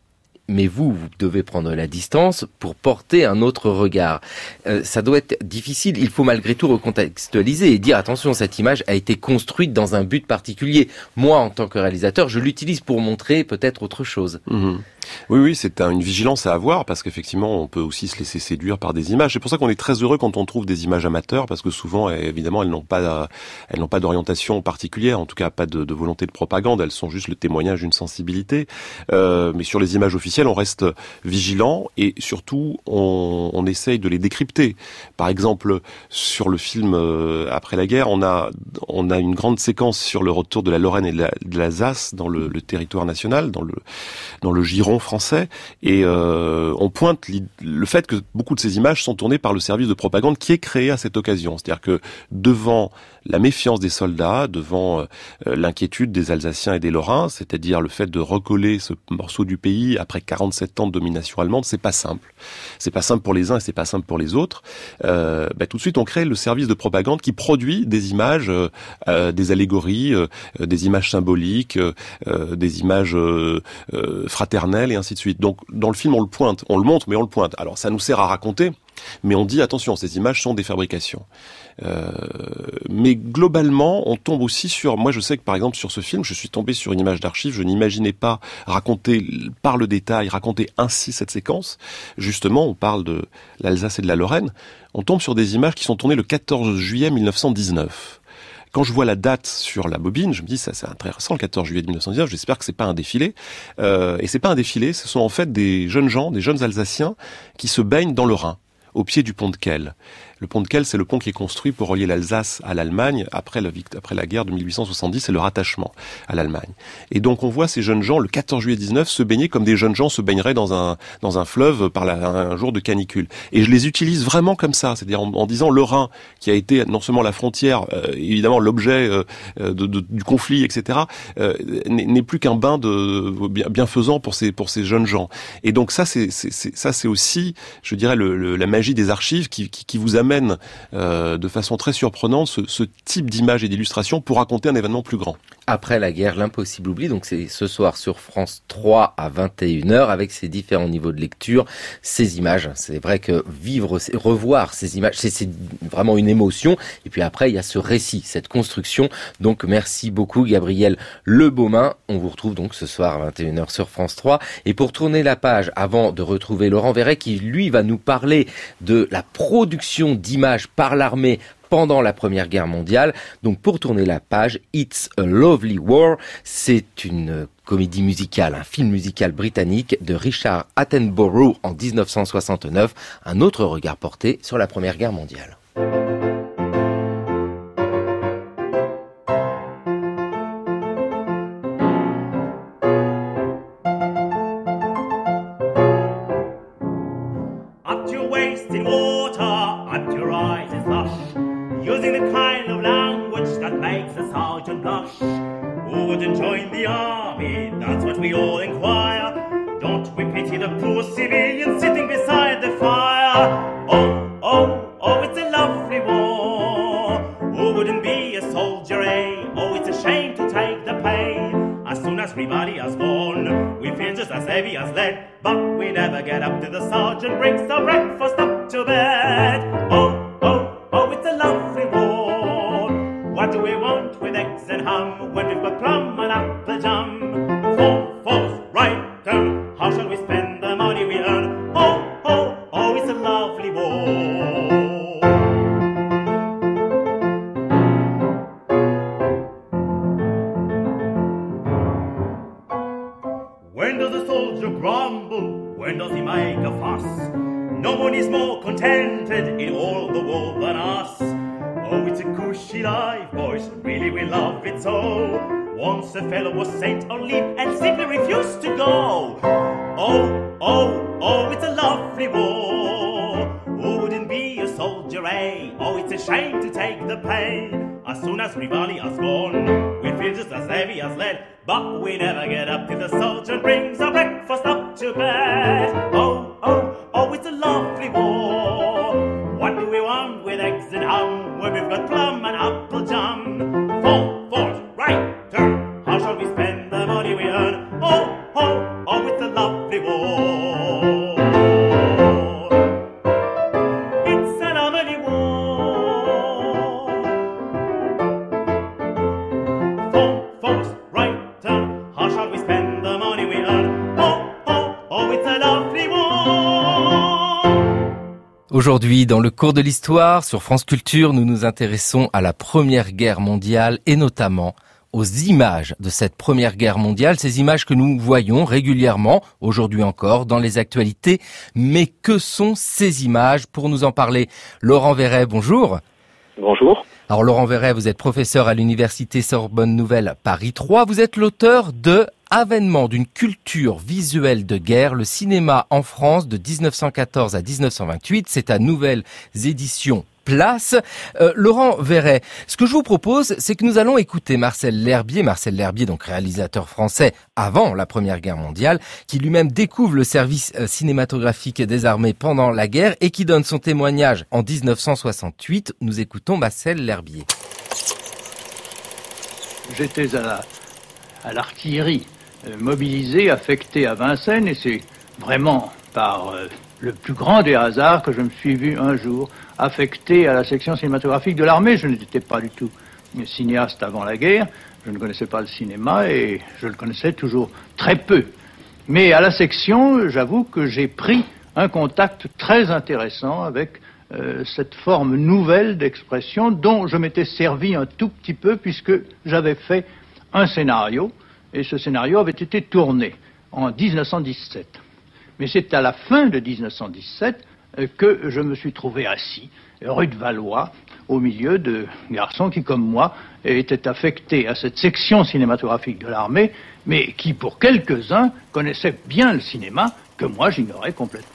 mais vous, vous devez prendre la distance pour porter un autre regard. Euh, ça doit être difficile, il faut malgré tout recontextualiser et dire attention, cette image a été construite dans un but particulier. Moi, en tant que réalisateur, je l'utilise pour montrer peut-être autre chose. Mmh. Oui, oui, c'est une vigilance à avoir parce qu'effectivement, on peut aussi se laisser séduire par des images. C'est pour ça qu'on est très heureux quand on trouve des images amateurs parce que souvent, évidemment, elles n'ont pas, elles n'ont pas d'orientation particulière, en tout cas pas de, de volonté de propagande. Elles sont juste le témoignage d'une sensibilité. Euh, mais sur les images officielles, on reste vigilant et surtout, on, on essaye de les décrypter. Par exemple, sur le film euh, Après la guerre, on a, on a une grande séquence sur le retour de la Lorraine et de, la, de l'Alsace dans le, le territoire national, dans le, dans le giron français, et euh, on pointe le fait que beaucoup de ces images sont tournées par le service de propagande qui est créé à cette occasion. C'est-à-dire que devant la méfiance des soldats, devant euh, l'inquiétude des Alsaciens et des Lorrains, c'est-à-dire le fait de recoller ce morceau du pays après quarante-sept ans de domination allemande, c'est pas simple. C'est pas simple pour les uns et c'est pas simple pour les autres. Euh, bah, tout de suite, on crée le service de propagande qui produit des images, euh, euh, des allégories, euh, des images symboliques, euh, des images euh, euh, fraternelles, et ainsi de suite. Donc, dans le film, on le pointe, on le montre, mais on le pointe. Alors, ça nous sert à raconter, mais on dit, attention, ces images sont des fabrications. Euh, mais globalement, on tombe aussi sur... Moi, je sais que, par exemple, sur ce film, je suis tombé sur une image d'archive. Je n'imaginais pas raconter par le détail, raconter ainsi cette séquence. Justement, on parle de l'Alsace et de la Lorraine. On tombe sur des images qui sont tournées le quatorze juillet mille neuf cent dix-neuf. Quand je vois la date sur la bobine, je me dis ça c'est intéressant, le quatorze juillet mille neuf cent dix-neuf, j'espère que c'est pas un défilé. Euh, et c'est pas un défilé, ce sont en fait des jeunes gens, des jeunes Alsaciens qui se baignent dans le Rhin, au pied du pont de Kehl. Le pont de Kehl, c'est le pont qui est construit pour relier l'Alsace à l'Allemagne après la, après la guerre de mille huit cent soixante-dix et le rattachement à l'Allemagne. Et donc on voit ces jeunes gens, le quatorze juillet dix-neuf, se baigner comme des jeunes gens se baigneraient dans un, dans un fleuve par la, un jour de canicule. Et je les utilise vraiment comme ça, c'est-à-dire en, en disant le Rhin, qui a été non seulement la frontière, euh, évidemment l'objet euh, de, de, du conflit, et cetera, euh, n'est, n'est plus qu'un bain de bienfaisant pour ces, pour ces jeunes gens. Et donc ça, c'est, c'est, c'est, ça, c'est aussi, je dirais, le, le, la magie des archives qui, qui, qui vous amène Euh, de façon très surprenante ce, ce type d'image et d'illustration pour raconter un événement plus grand. Après la guerre, l'impossible oubli, donc c'est ce soir sur France trois à vingt et une heures avec ses différents niveaux de lecture, ces images. C'est vrai que vivre, revoir ces images, c'est, c'est vraiment une émotion. Et puis après, il y a ce récit, cette construction. Donc merci beaucoup Gabriel Lebaumin. On vous retrouve donc ce soir à vingt et une heures sur France trois. Et pour tourner la page, avant de retrouver Laurent Verret qui lui va nous parler de la production d'images par l'armée pendant la Première Guerre mondiale. Donc pour tourner la page, It's a Lovely War, c'est une comédie musicale, un film musical britannique de Richard Attenborough en dix-neuf cent soixante-neuf, un autre regard porté sur la Première Guerre mondiale. Using the kind of language that makes a sergeant blush. Who wouldn't join the army? That's what we all inquire. Don't we pity the poor civilian sitting beside the fire? Oh, oh, oh, it's a lovely war. Who wouldn't be a soldier, eh? Oh, it's a shame to take the pain. As soon as everybody has gone, we feel just as heavy as lead. But we never get up till the sergeant brings our breakfast up to bed. Oh, oh, it's a lovely war. What do we want with eggs and ham when we've got plum and apple jam? Four, four's right turn. How shall we spend the money we earn? Oh, oh, oh, it's a lovely war. When does a soldier grumble? When does he make a fuss? No one is more contented in all the world than us. Oh, it's a cushy life, boys, really we love it so. Once a fellow was sent on leave and simply refused to go. Oh, oh, oh, it's a lovely war. Who wouldn't be a soldier, eh? Oh, it's a shame to take the pain. As soon as Rivali has gone, we feel just as heavy as lead. But we never get up till the soldier brings our breakfast up to bed. Oh, oh, oh, it's a lovely war. What do we want with eggs and ham when we've got plum and apple jam? Four, four's right turn. How shall we spend the money we earn? Oh, oh, oh, it's a lovely war. Aujourd'hui, dans le cours de l'histoire, sur France Culture, nous nous intéressons à la Première Guerre mondiale et notamment aux images de cette Première Guerre mondiale, ces images que nous voyons régulièrement, aujourd'hui encore, dans les actualités. Mais que sont ces images? Pour nous en parler, Laurent Verret, bonjour. Bonjour. Alors Laurent Verret, vous êtes professeur à l'Université Sorbonne Nouvelle Paris trois. Vous êtes l'auteur de Avènement d'une culture visuelle de guerre, le cinéma en France de dix-neuf cent quatorze à dix-neuf cent vingt-huit. C'est à Nouvelles Éditions Place. Euh, Laurent Verret, ce que je vous propose, c'est que nous allons écouter Marcel L'Herbier, Marcel L'Herbier, donc réalisateur français avant la Première Guerre mondiale, qui lui-même découvre le service cinématographique des armées pendant la guerre et qui donne son témoignage en dix-neuf cent soixante-huit. Nous écoutons Marcel L'Herbier. J'étais à la, à l'artillerie, euh, mobilisé, affecté à Vincennes, et c'est vraiment par euh, le plus grand des hasards que je me suis vu un jour affecté à la section cinématographique de l'armée. Je n'étais pas du tout cinéaste avant la guerre, je ne connaissais pas le cinéma et je le connaissais toujours très peu. Mais à la section, j'avoue que j'ai pris un contact très intéressant avec euh, cette forme nouvelle d'expression dont je m'étais servi un tout petit peu puisque j'avais fait un scénario et ce scénario avait été tourné en dix-neuf cent dix-sept. Mais c'est à la fin de dix-neuf cent dix-sept que je me suis trouvé assis, rue de Valois, au milieu de garçons qui, comme moi, étaient affectés à cette section cinématographique de l'armée, mais qui, pour quelques-uns, connaissaient bien le cinéma, que moi j'ignorais complètement.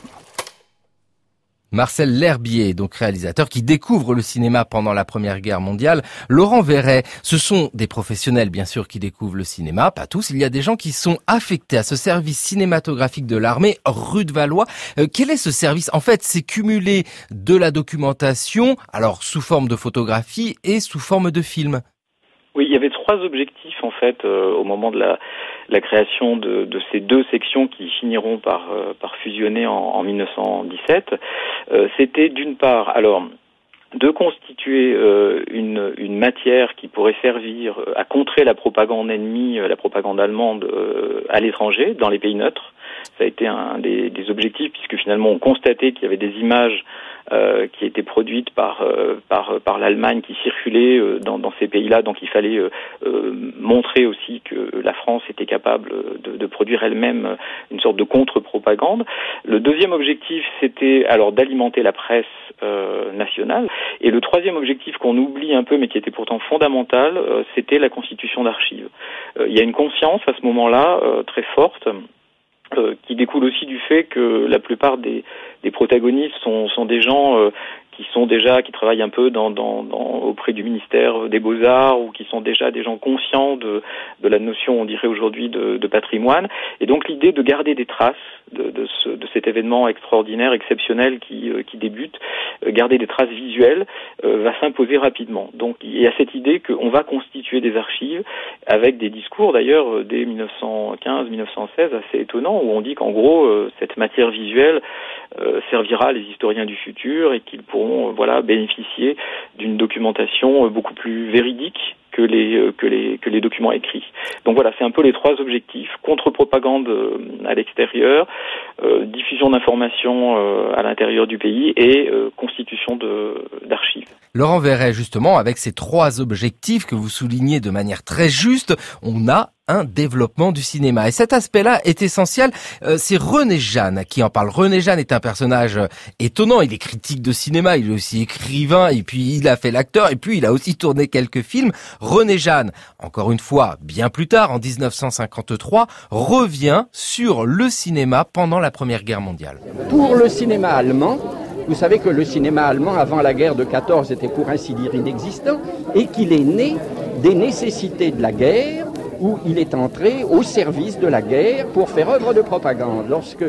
Marcel L'Herbier, donc réalisateur qui découvre le cinéma pendant la Première Guerre mondiale. Laurent Verret, ce sont des professionnels bien sûr qui découvrent le cinéma, pas tous. Il y a des gens qui sont affectés à ce service cinématographique de l'armée, rue de Valois. Euh, quel est ce service? En fait, c'est cumulé de la documentation, alors sous forme de photographie et sous forme de film. Oui, il y avait trois objectifs en fait euh, au moment de la, la création de, de ces deux sections qui finiront par, euh, par fusionner en, en dix-neuf cent dix-sept. Euh, c'était d'une part, alors, de constituer euh, une, une matière qui pourrait servir à contrer la propagande ennemie, la propagande allemande euh, à l'étranger, dans les pays neutres. Ça a été un des, des objectifs puisque finalement on constatait qu'il y avait des images Euh, qui étaient produites par euh, par par l'Allemagne qui circulaient euh, dans dans ces pays-là, donc il fallait euh, euh, montrer aussi que la France était capable de, de produire elle-même une sorte de contre-propagande. Le deuxième objectif, c'était alors d'alimenter la presse euh, nationale, et le troisième objectif qu'on oublie un peu mais qui était pourtant fondamental, euh, c'était la constitution d'archives. Euh, il y a une conscience à ce moment-là euh, très forte. Euh, qui découle aussi du fait que la plupart des, des protagonistes sont, sont des gens euh, qui sont déjà, qui travaillent un peu dans, dans, dans, auprès du ministère des Beaux-Arts ou qui sont déjà des gens conscients de, de la notion, on dirait aujourd'hui, de, de patrimoine. Et donc l'idée de garder des traces de, de, ce, de cet événement extraordinaire, exceptionnel qui, euh, qui débute, euh, garder des traces visuelles euh, va s'imposer rapidement. Donc il y a cette idée qu'on va constituer des archives avec des discours d'ailleurs dès dix-neuf cent quinze dix-neuf cent seize assez étonnants où on dit qu'en gros euh, cette matière visuelle euh, servira les historiens du futur et qu'ils pourront voilà, bénéficier d'une documentation beaucoup plus véridique que les, que les, que les documents écrits. Donc voilà, c'est un peu les trois objectifs. Contre-propagande à l'extérieur, euh, diffusion d'informations euh, à l'intérieur du pays et euh, constitution de, d'archives. Laurent Verret, justement, avec ces trois objectifs que vous soulignez de manière très juste, on a un développement du cinéma. Et cet aspect-là est essentiel. Euh, c'est René Jeanne qui en parle. René Jeanne est un personnage étonnant. Il est critique de cinéma, il est aussi écrivain, et puis il a fait l'acteur, et puis il a aussi tourné quelques films. René Jeanne, encore une fois, bien plus tard, en dix-neuf cent cinquante-trois, revient sur le cinéma pendant la Première Guerre mondiale. Pour le cinéma allemand, vous savez que le cinéma allemand, avant la guerre de quatorze, était pour ainsi dire inexistant, et qu'il est né des nécessités de la guerre, où il est entré au service de la guerre pour faire œuvre de propagande. Lorsque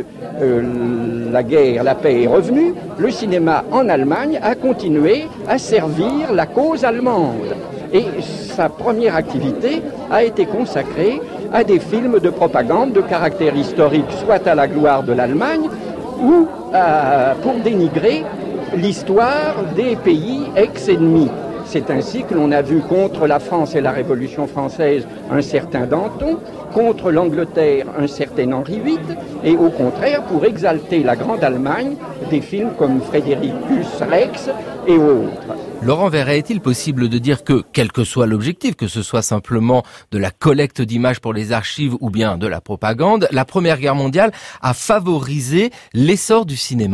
euh, la guerre, la paix est revenue, le cinéma en Allemagne a continué à servir la cause allemande. Et sa première activité a été consacrée à des films de propagande de caractère historique, soit à la gloire de l'Allemagne, ou euh, pour dénigrer l'histoire des pays ex-ennemis. C'est ainsi que l'on a vu contre la France et la Révolution française un certain Danton, contre l'Angleterre un certain Henri huit, et au contraire, pour exalter la Grande Allemagne, des films comme Frédéricus Rex et autres. Laurent Verret, est-il possible de dire que, quel que soit l'objectif, que ce soit simplement de la collecte d'images pour les archives ou bien de la propagande, la Première Guerre mondiale a favorisé l'essor du cinéma ?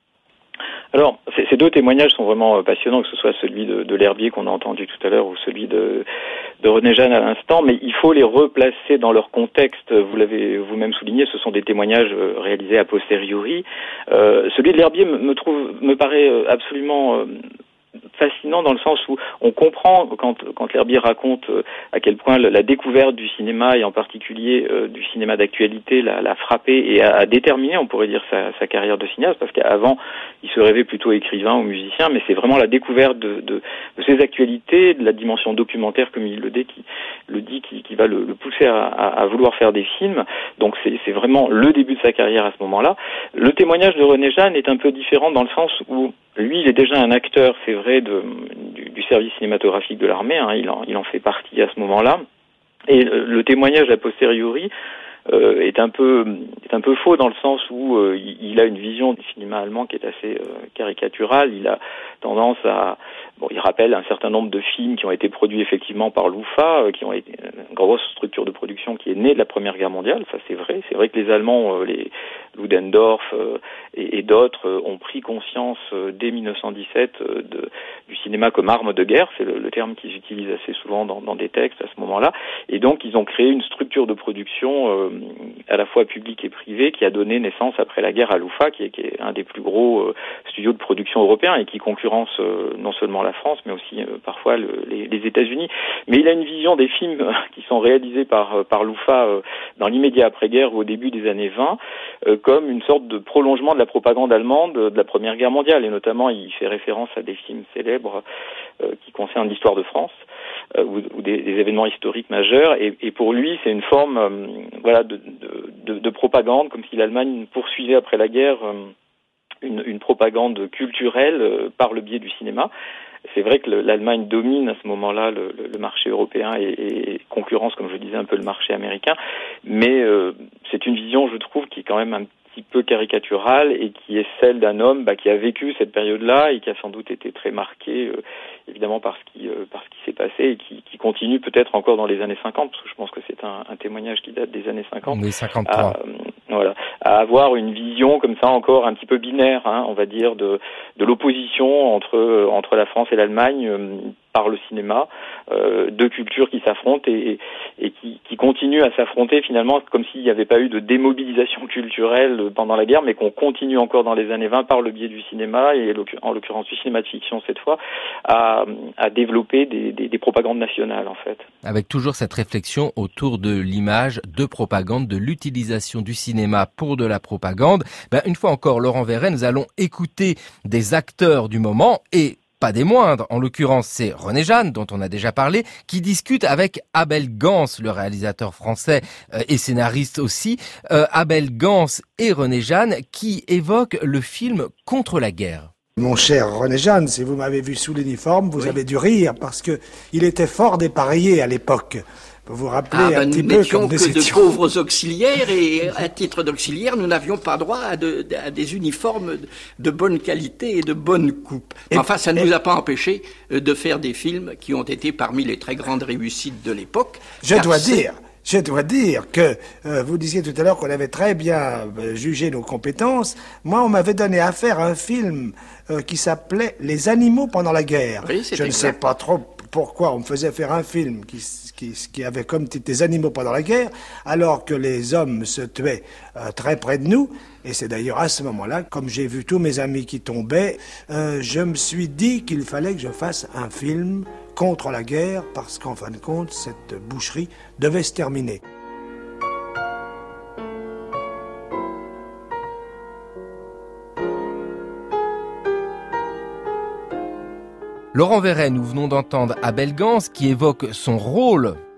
Alors, ces deux témoignages sont vraiment passionnants, que ce soit celui de, de L'Herbier qu'on a entendu tout à l'heure ou celui de, de René Jeanne à l'instant, mais il faut les replacer dans leur contexte. Vous l'avez vous-même souligné, ce sont des témoignages réalisés a posteriori. Euh, celui de L'Herbier me, me trouve, me paraît absolument euh, fascinant dans le sens où on comprend quand, quand L'Herbier raconte à quel point la découverte du cinéma et en particulier euh, du cinéma d'actualité l'a, l'a frappé et a, a déterminé, on pourrait dire, sa, sa carrière de cinéaste, parce qu'avant il se rêvait plutôt écrivain ou musicien, mais c'est vraiment la découverte de, de, de ces actualités, de la dimension documentaire comme il le dit, qui, le dit, qui, qui va le, le pousser à, à, à vouloir faire des films. Donc c'est, c'est vraiment le début de sa carrière à ce moment-là. Le témoignage de René Jeanne est un peu différent dans le sens où lui, il est déjà un acteur, c'est vrai, de, du, du service cinématographique de l'armée, hein, il, en, il en fait partie à ce moment-là. Et le, le témoignage a posteriori euh, est un peu est un peu faux dans le sens où euh, il, il a une vision du cinéma allemand qui est assez euh, caricaturale. Il a tendance à bon, il rappelle un certain nombre de films qui ont été produits effectivement par l'U F A, euh, qui ont été une grosse structure de production qui est née de la Première Guerre mondiale. Ça, c'est vrai. C'est vrai que les Allemands, euh, les Ludendorff euh, et, et d'autres euh, ont pris conscience euh, dès dix-neuf cent dix-sept euh, de, du cinéma comme arme de guerre. C'est le, le terme qu'ils utilisent assez souvent dans, dans des textes à ce moment-là. Et donc, ils ont créé une structure de production euh, à la fois publique et privée qui a donné naissance après la guerre à l'U F A, qui est, qui est un des plus gros euh, studios de production européens et qui concurrence euh, non seulement la France, mais aussi euh, parfois le, les, les États-Unis. Mais il a une vision des films euh, qui sont réalisés par, par l'U F A euh, dans l'immédiat après-guerre ou au début des années vingt, euh, comme une sorte de prolongement de la propagande allemande de la Première Guerre mondiale. Et notamment, il fait référence à des films célèbres euh, qui concernent l'histoire de France euh, ou, ou des, des événements historiques majeurs. Et, et pour lui, c'est une forme euh, voilà, de, de, de, de propagande, comme si l'Allemagne poursuivait après la guerre euh, une, une propagande culturelle euh, par le biais du cinéma. C'est vrai que l'Allemagne domine à ce moment-là le, le, le marché européen et, et concurrence, comme je disais, un peu le marché américain. Mais euh, c'est une vision, je trouve, qui est quand même un petit peu caricaturale et qui est celle d'un homme bah, qui a vécu cette période-là et qui a sans doute été très marqué, euh, évidemment, par ce qui, euh, par ce qui s'est passé et qui, qui continue peut-être encore dans les années cinquante, parce que je pense que c'est un, un témoignage qui date des années cinquante. Oui, cinquante-trois. À, euh, voilà, à avoir une vision comme ça encore un petit peu binaire, hein, on va dire, de, de l'opposition entre, entre la France et l'Allemagne euh, par le cinéma, euh, deux cultures qui s'affrontent et, et qui, qui continuent à s'affronter finalement comme s'il n'y avait pas eu de démobilisation culturelle pendant la guerre, mais qu'on continue encore dans les années vingt par le biais du cinéma et en l'occurrence du cinéma de fiction cette fois, à, à développer des, des, des propagandes nationales en fait. Avec toujours cette réflexion autour de l'image de propagande, de l'utilisation du cinéma pour de la propagande. Ben, une fois encore, Laurent Verret, nous allons écouter des acteurs du moment et pas des moindres. En l'occurrence, c'est René Jeanne, dont on a déjà parlé, qui discute avec Abel Gans, le réalisateur français euh, et scénariste aussi. Euh, Abel Gans et René Jeanne qui évoquent le film Contre la guerre. Mon cher René Jeanne, si vous m'avez vu sous l'uniforme, vous oui. avez dû rire parce que il était fort dépareillé à l'époque. Vous vous rappelez ah, un ben, petit peu comme nous n'étions que de pauvres auxiliaires et à titre d'auxiliaire, nous n'avions pas droit à, de, à des uniformes de bonne qualité et de bonne coupe. Et, enfin, ça ne nous a pas empêché de faire des films qui ont été parmi les très grandes réussites de l'époque. Je dois c'est... dire... Je dois dire que, euh, vous disiez tout à l'heure qu'on avait très bien euh, jugé nos compétences. Moi, on m'avait donné à faire un film euh, qui s'appelait « Les animaux pendant la guerre oui, ». Je exact. ne sais pas trop pourquoi on me faisait faire un film qui, qui, qui avait comme titre « Les animaux pendant la guerre », alors que les hommes se tuaient euh, très près de nous. Et c'est d'ailleurs à ce moment-là, comme j'ai vu tous mes amis qui tombaient, euh, je me suis dit qu'il fallait que je fasse un film contre la guerre, parce qu'en fin de compte, cette boucherie devait se terminer. Laurent Verret, nous venons d'entendre Abel Gans qui évoque son rôle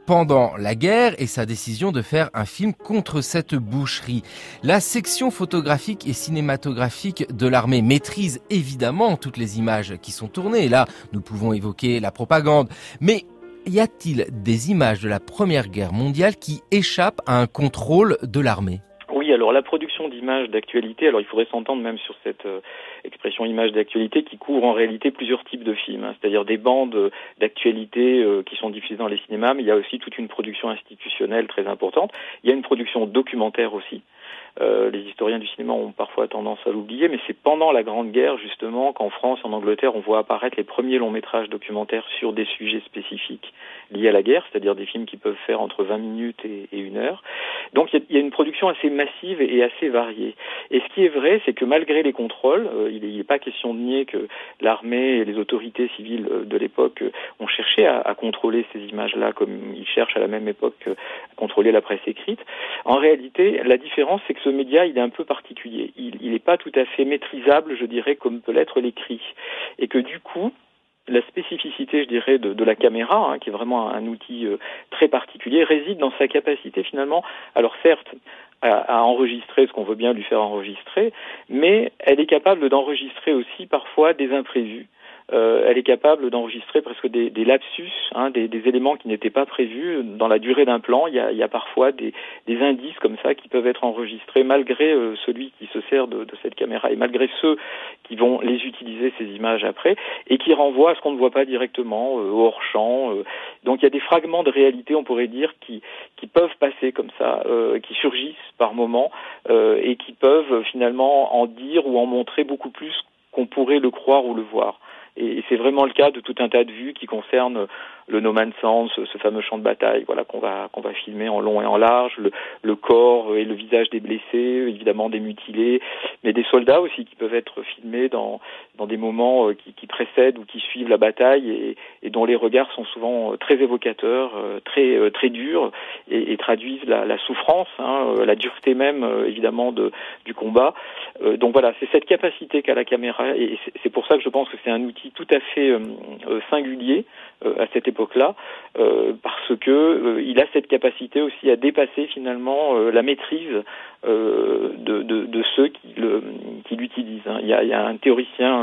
pendant la guerre et sa décision de faire un film contre cette boucherie. La section photographique et cinématographique de l'armée maîtrise évidemment toutes les images qui sont tournées. Et là, nous pouvons évoquer la propagande. Mais y a-t-il des images de la Première Guerre mondiale qui échappent à un contrôle de l'armée ? Oui, alors la production d'images d'actualité, alors il faudrait s'entendre même sur cette euh, expression image d'actualité qui couvre en réalité plusieurs types de films, hein, c'est-à-dire des bandes d'actualité euh, qui sont diffusées dans les cinémas, mais il y a aussi toute une production institutionnelle très importante. Il y a une production documentaire aussi. Euh, les historiens du cinéma ont parfois tendance à l'oublier, mais c'est pendant la Grande Guerre, justement, qu'en France et en Angleterre, on voit apparaître les premiers longs métrages documentaires sur des sujets spécifiques liés à la guerre, c'est-à-dire des films qui peuvent faire entre vingt minutes et, et une heure. Donc il y, y a une production assez massive et assez variée. Et ce qui est vrai, c'est que malgré les contrôles, euh, il n'est pas question de nier que l'armée et les autorités civiles de l'époque ont cherché à, à contrôler ces images-là, comme ils cherchent à la même époque à contrôler la presse écrite. En réalité, la différence, c'est que ce média, il est un peu particulier. Il n'est pas tout à fait maîtrisable, je dirais, comme peut l'être l'écrit. Et que du coup, la spécificité, je dirais, de, de la caméra, hein, qui est vraiment un, un outil euh, très particulier, réside dans sa capacité finalement, alors certes, à, à enregistrer ce qu'on veut bien lui faire enregistrer, mais elle est capable d'enregistrer aussi parfois des imprévus. Euh, elle est capable d'enregistrer presque des, des lapsus, hein, des, des éléments qui n'étaient pas prévus dans la durée d'un plan. Il y a, il y a parfois des, des indices comme ça qui peuvent être enregistrés malgré euh, celui qui se sert de, de cette caméra et malgré ceux qui vont les utiliser, ces images après, et qui renvoient à ce qu'on ne voit pas directement, euh, au hors-champ. Euh. Donc il y a des fragments de réalité, on pourrait dire, qui, qui peuvent passer comme ça, euh, qui surgissent par moments euh, et qui peuvent finalement en dire ou en montrer beaucoup plus qu'on pourrait le croire ou le voir. Et c'est vraiment le cas de tout un tas de vues qui concernent le No Man's Land, ce, ce fameux champ de bataille, voilà, qu'on va qu'on va filmer en long et en large, le, le corps et le visage des blessés, évidemment des mutilés, mais des soldats aussi qui peuvent être filmés dans dans des moments qui, qui précèdent ou qui suivent la bataille et, et dont les regards sont souvent très évocateurs, très très durs et, et traduisent la, la souffrance, hein, la dureté même évidemment de du combat. Donc voilà, c'est cette capacité qu'a la caméra et c'est pour ça que je pense que c'est un outil tout à fait euh, singulier euh, à cette époque-là, euh, parce que euh, il a cette capacité aussi à dépasser finalement euh, la maîtrise euh, de, de, de ceux qui, le, qui l'utilisent. Hein. Il y a, il y a un théoricien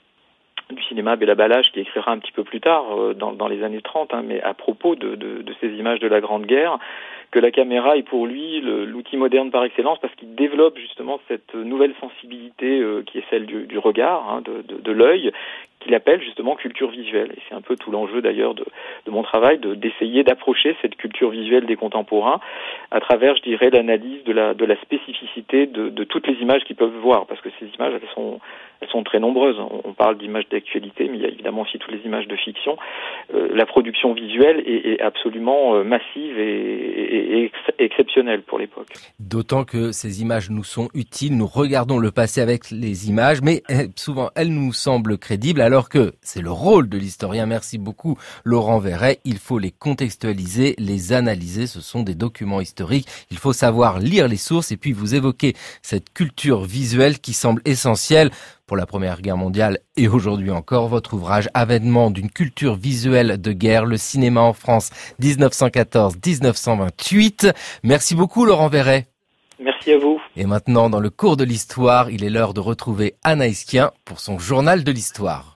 euh, du cinéma, Béla Balazs, qui écrira un petit peu plus tard, euh, dans, dans les années trente, hein, mais à propos de, de, de ces images de la Grande Guerre, que la caméra est pour lui le, l'outil moderne par excellence parce qu'il développe justement cette nouvelle sensibilité euh, qui est celle du, du regard, hein, de, de, de l'œil, qu'il appelle justement culture visuelle. Et c'est un peu tout l'enjeu d'ailleurs de, de mon travail, de, d'essayer d'approcher cette culture visuelle des contemporains à travers, je dirais, l'analyse de la, de la spécificité de, de toutes les images qu'ils peuvent voir, parce que ces images, elles sont, elles sont très nombreuses. On parle d'images d'actualité, mais il y a évidemment aussi toutes les images de fiction. Euh, la production visuelle est, est absolument euh, massive et, et, et ex- exceptionnelle pour l'époque. D'autant que ces images nous sont utiles, nous regardons le passé avec les images, mais souvent elles nous semblent crédibles, alors que c'est le rôle de l'historien. Merci beaucoup Laurent Verret. Il faut les contextualiser, les analyser. Ce sont des documents historiques. Il faut savoir lire les sources et puis vous évoquez cette culture visuelle qui semble essentielle pour la Première Guerre mondiale et aujourd'hui encore. Votre ouvrage Avènement d'une culture visuelle de guerre, le cinéma en France dix-neuf cent quatorze à dix-neuf cent vingt-huit. Merci beaucoup Laurent Verret. Merci à vous. Et maintenant, dans le cours de l'histoire, il est l'heure de retrouver Anaïs Kien pour son journal de l'histoire.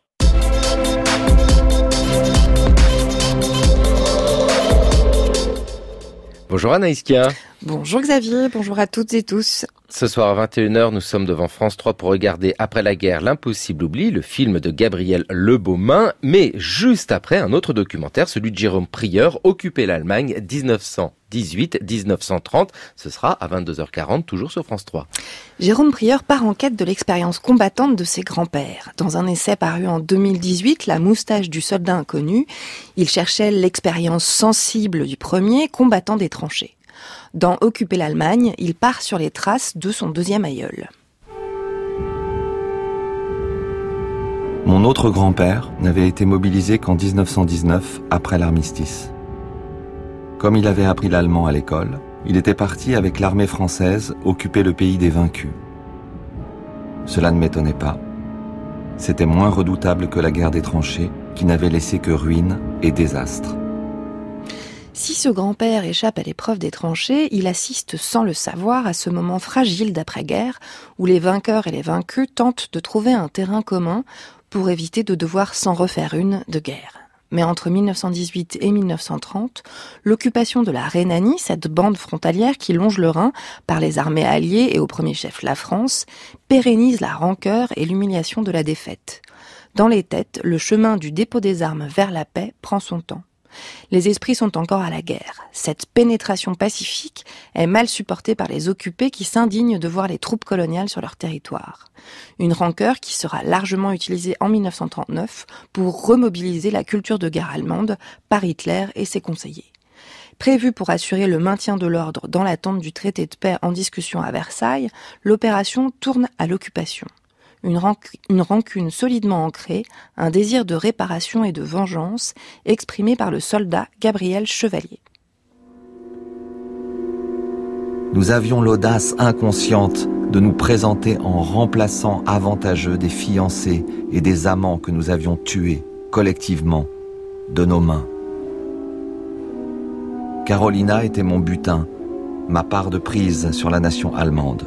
Bonjour Anaïs Kien. Bonjour Xavier, bonjour à toutes et tous. Ce soir à vingt et une heures, nous sommes devant France trois pour regarder Après la guerre, l'impossible oubli, le film de Gabriel Lebaumin, mais juste après un autre documentaire, celui de Jérôme Prieur, Occuper l'Allemagne, dix-neuf cent dix-huit à dix-neuf cent trente. Ce sera à vingt-deux heures quarante, toujours sur France trois. Jérôme Prieur part en quête de l'expérience combattante de ses grands-pères. Dans un essai paru en deux mille dix-huit, La moustache du soldat inconnu, il cherchait l'expérience sensible du premier combattant des tranchées. Dans Occuper l'Allemagne, il part sur les traces de son deuxième aïeul. Mon autre grand-père n'avait été mobilisé qu'en dix-neuf cent dix-neuf, après l'armistice. Comme il avait appris l'allemand à l'école, il était parti avec l'armée française occuper le pays des vaincus. Cela ne m'étonnait pas. C'était moins redoutable que la guerre des tranchées, qui n'avait laissé que ruines et désastres. Si ce grand-père échappe à l'épreuve des tranchées, il assiste sans le savoir à ce moment fragile d'après-guerre où les vainqueurs et les vaincus tentent de trouver un terrain commun pour éviter de devoir s'en refaire une de guerre. Mais entre mille neuf cent dix-huit et mille neuf cent trente, l'occupation de la Rhénanie, cette bande frontalière qui longe le Rhin par les armées alliées et au premier chef la France, pérennise la rancœur et l'humiliation de la défaite. Dans les têtes, le chemin du dépôt des armes vers la paix prend son temps. Les esprits sont encore à la guerre. Cette pénétration pacifique est mal supportée par les occupés qui s'indignent de voir les troupes coloniales sur leur territoire. Une rancœur qui sera largement utilisée en mille neuf cent trente-neuf pour remobiliser la culture de guerre allemande par Hitler et ses conseillers. Prévue pour assurer le maintien de l'ordre dans l'attente du traité de paix en discussion à Versailles, l'opération tourne à l'occupation. Une, ranc- une rancune solidement ancrée, un désir de réparation et de vengeance exprimé par le soldat Gabriel Chevalier. Nous avions l'audace inconsciente de nous présenter en remplaçant avantageux des fiancés et des amants que nous avions tués, collectivement, de nos mains. Carolina était mon butin, ma part de prise sur la nation allemande.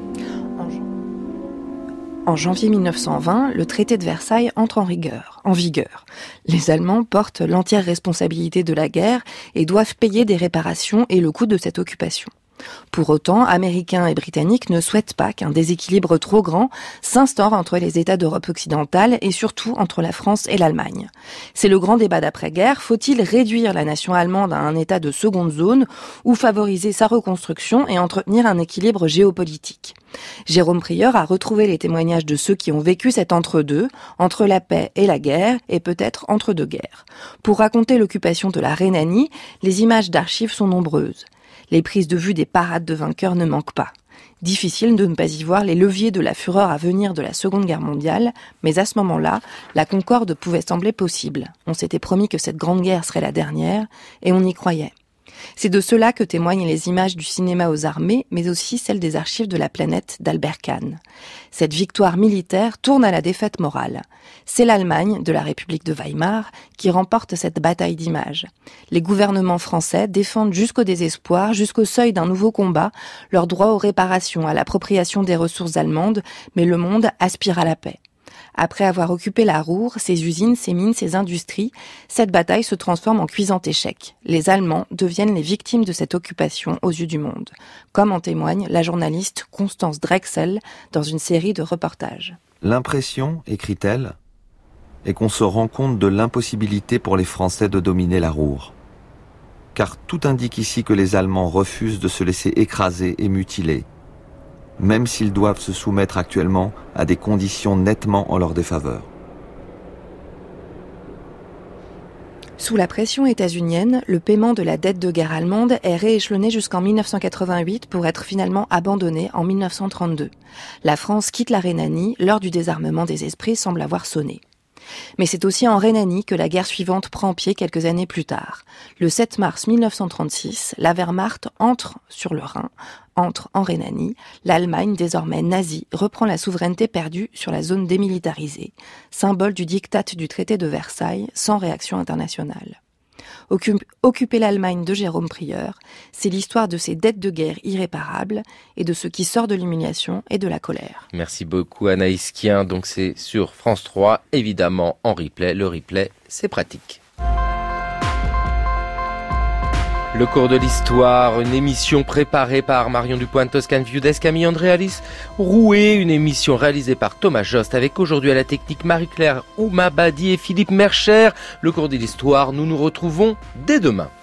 En janvier mille neuf cent vingt, le traité de Versailles entre en rigueur, en vigueur. Les Allemands portent l'entière responsabilité de la guerre et doivent payer des réparations et le coût de cette occupation. Pour autant, Américains et Britanniques ne souhaitent pas qu'un déséquilibre trop grand s'instaure entre les États d'Europe occidentale et surtout entre la France et l'Allemagne. C'est le grand débat d'après-guerre. Faut-il réduire la nation allemande à un État de seconde zone ou favoriser sa reconstruction et entretenir un équilibre géopolitique ? Jérôme Prieur a retrouvé les témoignages de ceux qui ont vécu cet entre-deux, entre la paix et la guerre, et peut-être entre deux guerres. Pour raconter l'occupation de la Rhénanie, les images d'archives sont nombreuses. Les prises de vue des parades de vainqueurs ne manquent pas. Difficile de ne pas y voir les leviers de la fureur à venir de la Seconde Guerre mondiale, mais à ce moment-là, la concorde pouvait sembler possible. On s'était promis que cette grande guerre serait la dernière, et on y croyait. C'est de cela que témoignent les images du cinéma aux armées, mais aussi celles des archives de la planète d'Albert Kahn. Cette victoire militaire tourne à la défaite morale. C'est l'Allemagne, de la République de Weimar, qui remporte cette bataille d'images. Les gouvernements français défendent jusqu'au désespoir, jusqu'au seuil d'un nouveau combat, leur droit aux réparations, à l'appropriation des ressources allemandes, mais le monde aspire à la paix. Après avoir occupé la Ruhr, ses usines, ses mines, ses industries, cette bataille se transforme en cuisant échec. Les Allemands deviennent les victimes de cette occupation aux yeux du monde, comme en témoigne la journaliste Constance Drexel dans une série de reportages. L'impression, écrit-elle, est qu'on se rend compte de l'impossibilité pour les Français de dominer la Ruhr. Car tout indique ici que les Allemands refusent de se laisser écraser et mutiler, même s'ils doivent se soumettre actuellement à des conditions nettement en leur défaveur. Sous la pression états-unienne, le paiement de la dette de guerre allemande est rééchelonné jusqu'en mille neuf cent quatre-vingt-huit pour être finalement abandonné en mille neuf cent trente-deux. La France quitte la Rhénanie, l'heure du désarmement des esprits semble avoir sonné. Mais c'est aussi en Rhénanie que la guerre suivante prend pied quelques années plus tard. Le sept mars mille neuf cent trente-six, la Wehrmacht entre sur le Rhin, entre en Rhénanie. L'Allemagne, désormais nazie, reprend la souveraineté perdue sur la zone démilitarisée, symbole du diktat du traité de Versailles, sans réaction internationale. Occuper l'Allemagne de Jérôme Prieur, c'est l'histoire de ces dettes de guerre irréparables et de ce qui sort de l'humiliation et de la colère. Merci beaucoup Anaïs Kien. Donc c'est sur France trois, évidemment en replay. Le replay, c'est pratique. Le cours de l'histoire, une émission préparée par Marion Dupoint, Toscane Viudes, Camille Andréalis Rouet, une émission réalisée par Thomas Jost avec aujourd'hui à la technique Marie-Claire Oumabadi et Philippe Mercher. Le cours de l'histoire, nous nous retrouvons dès demain.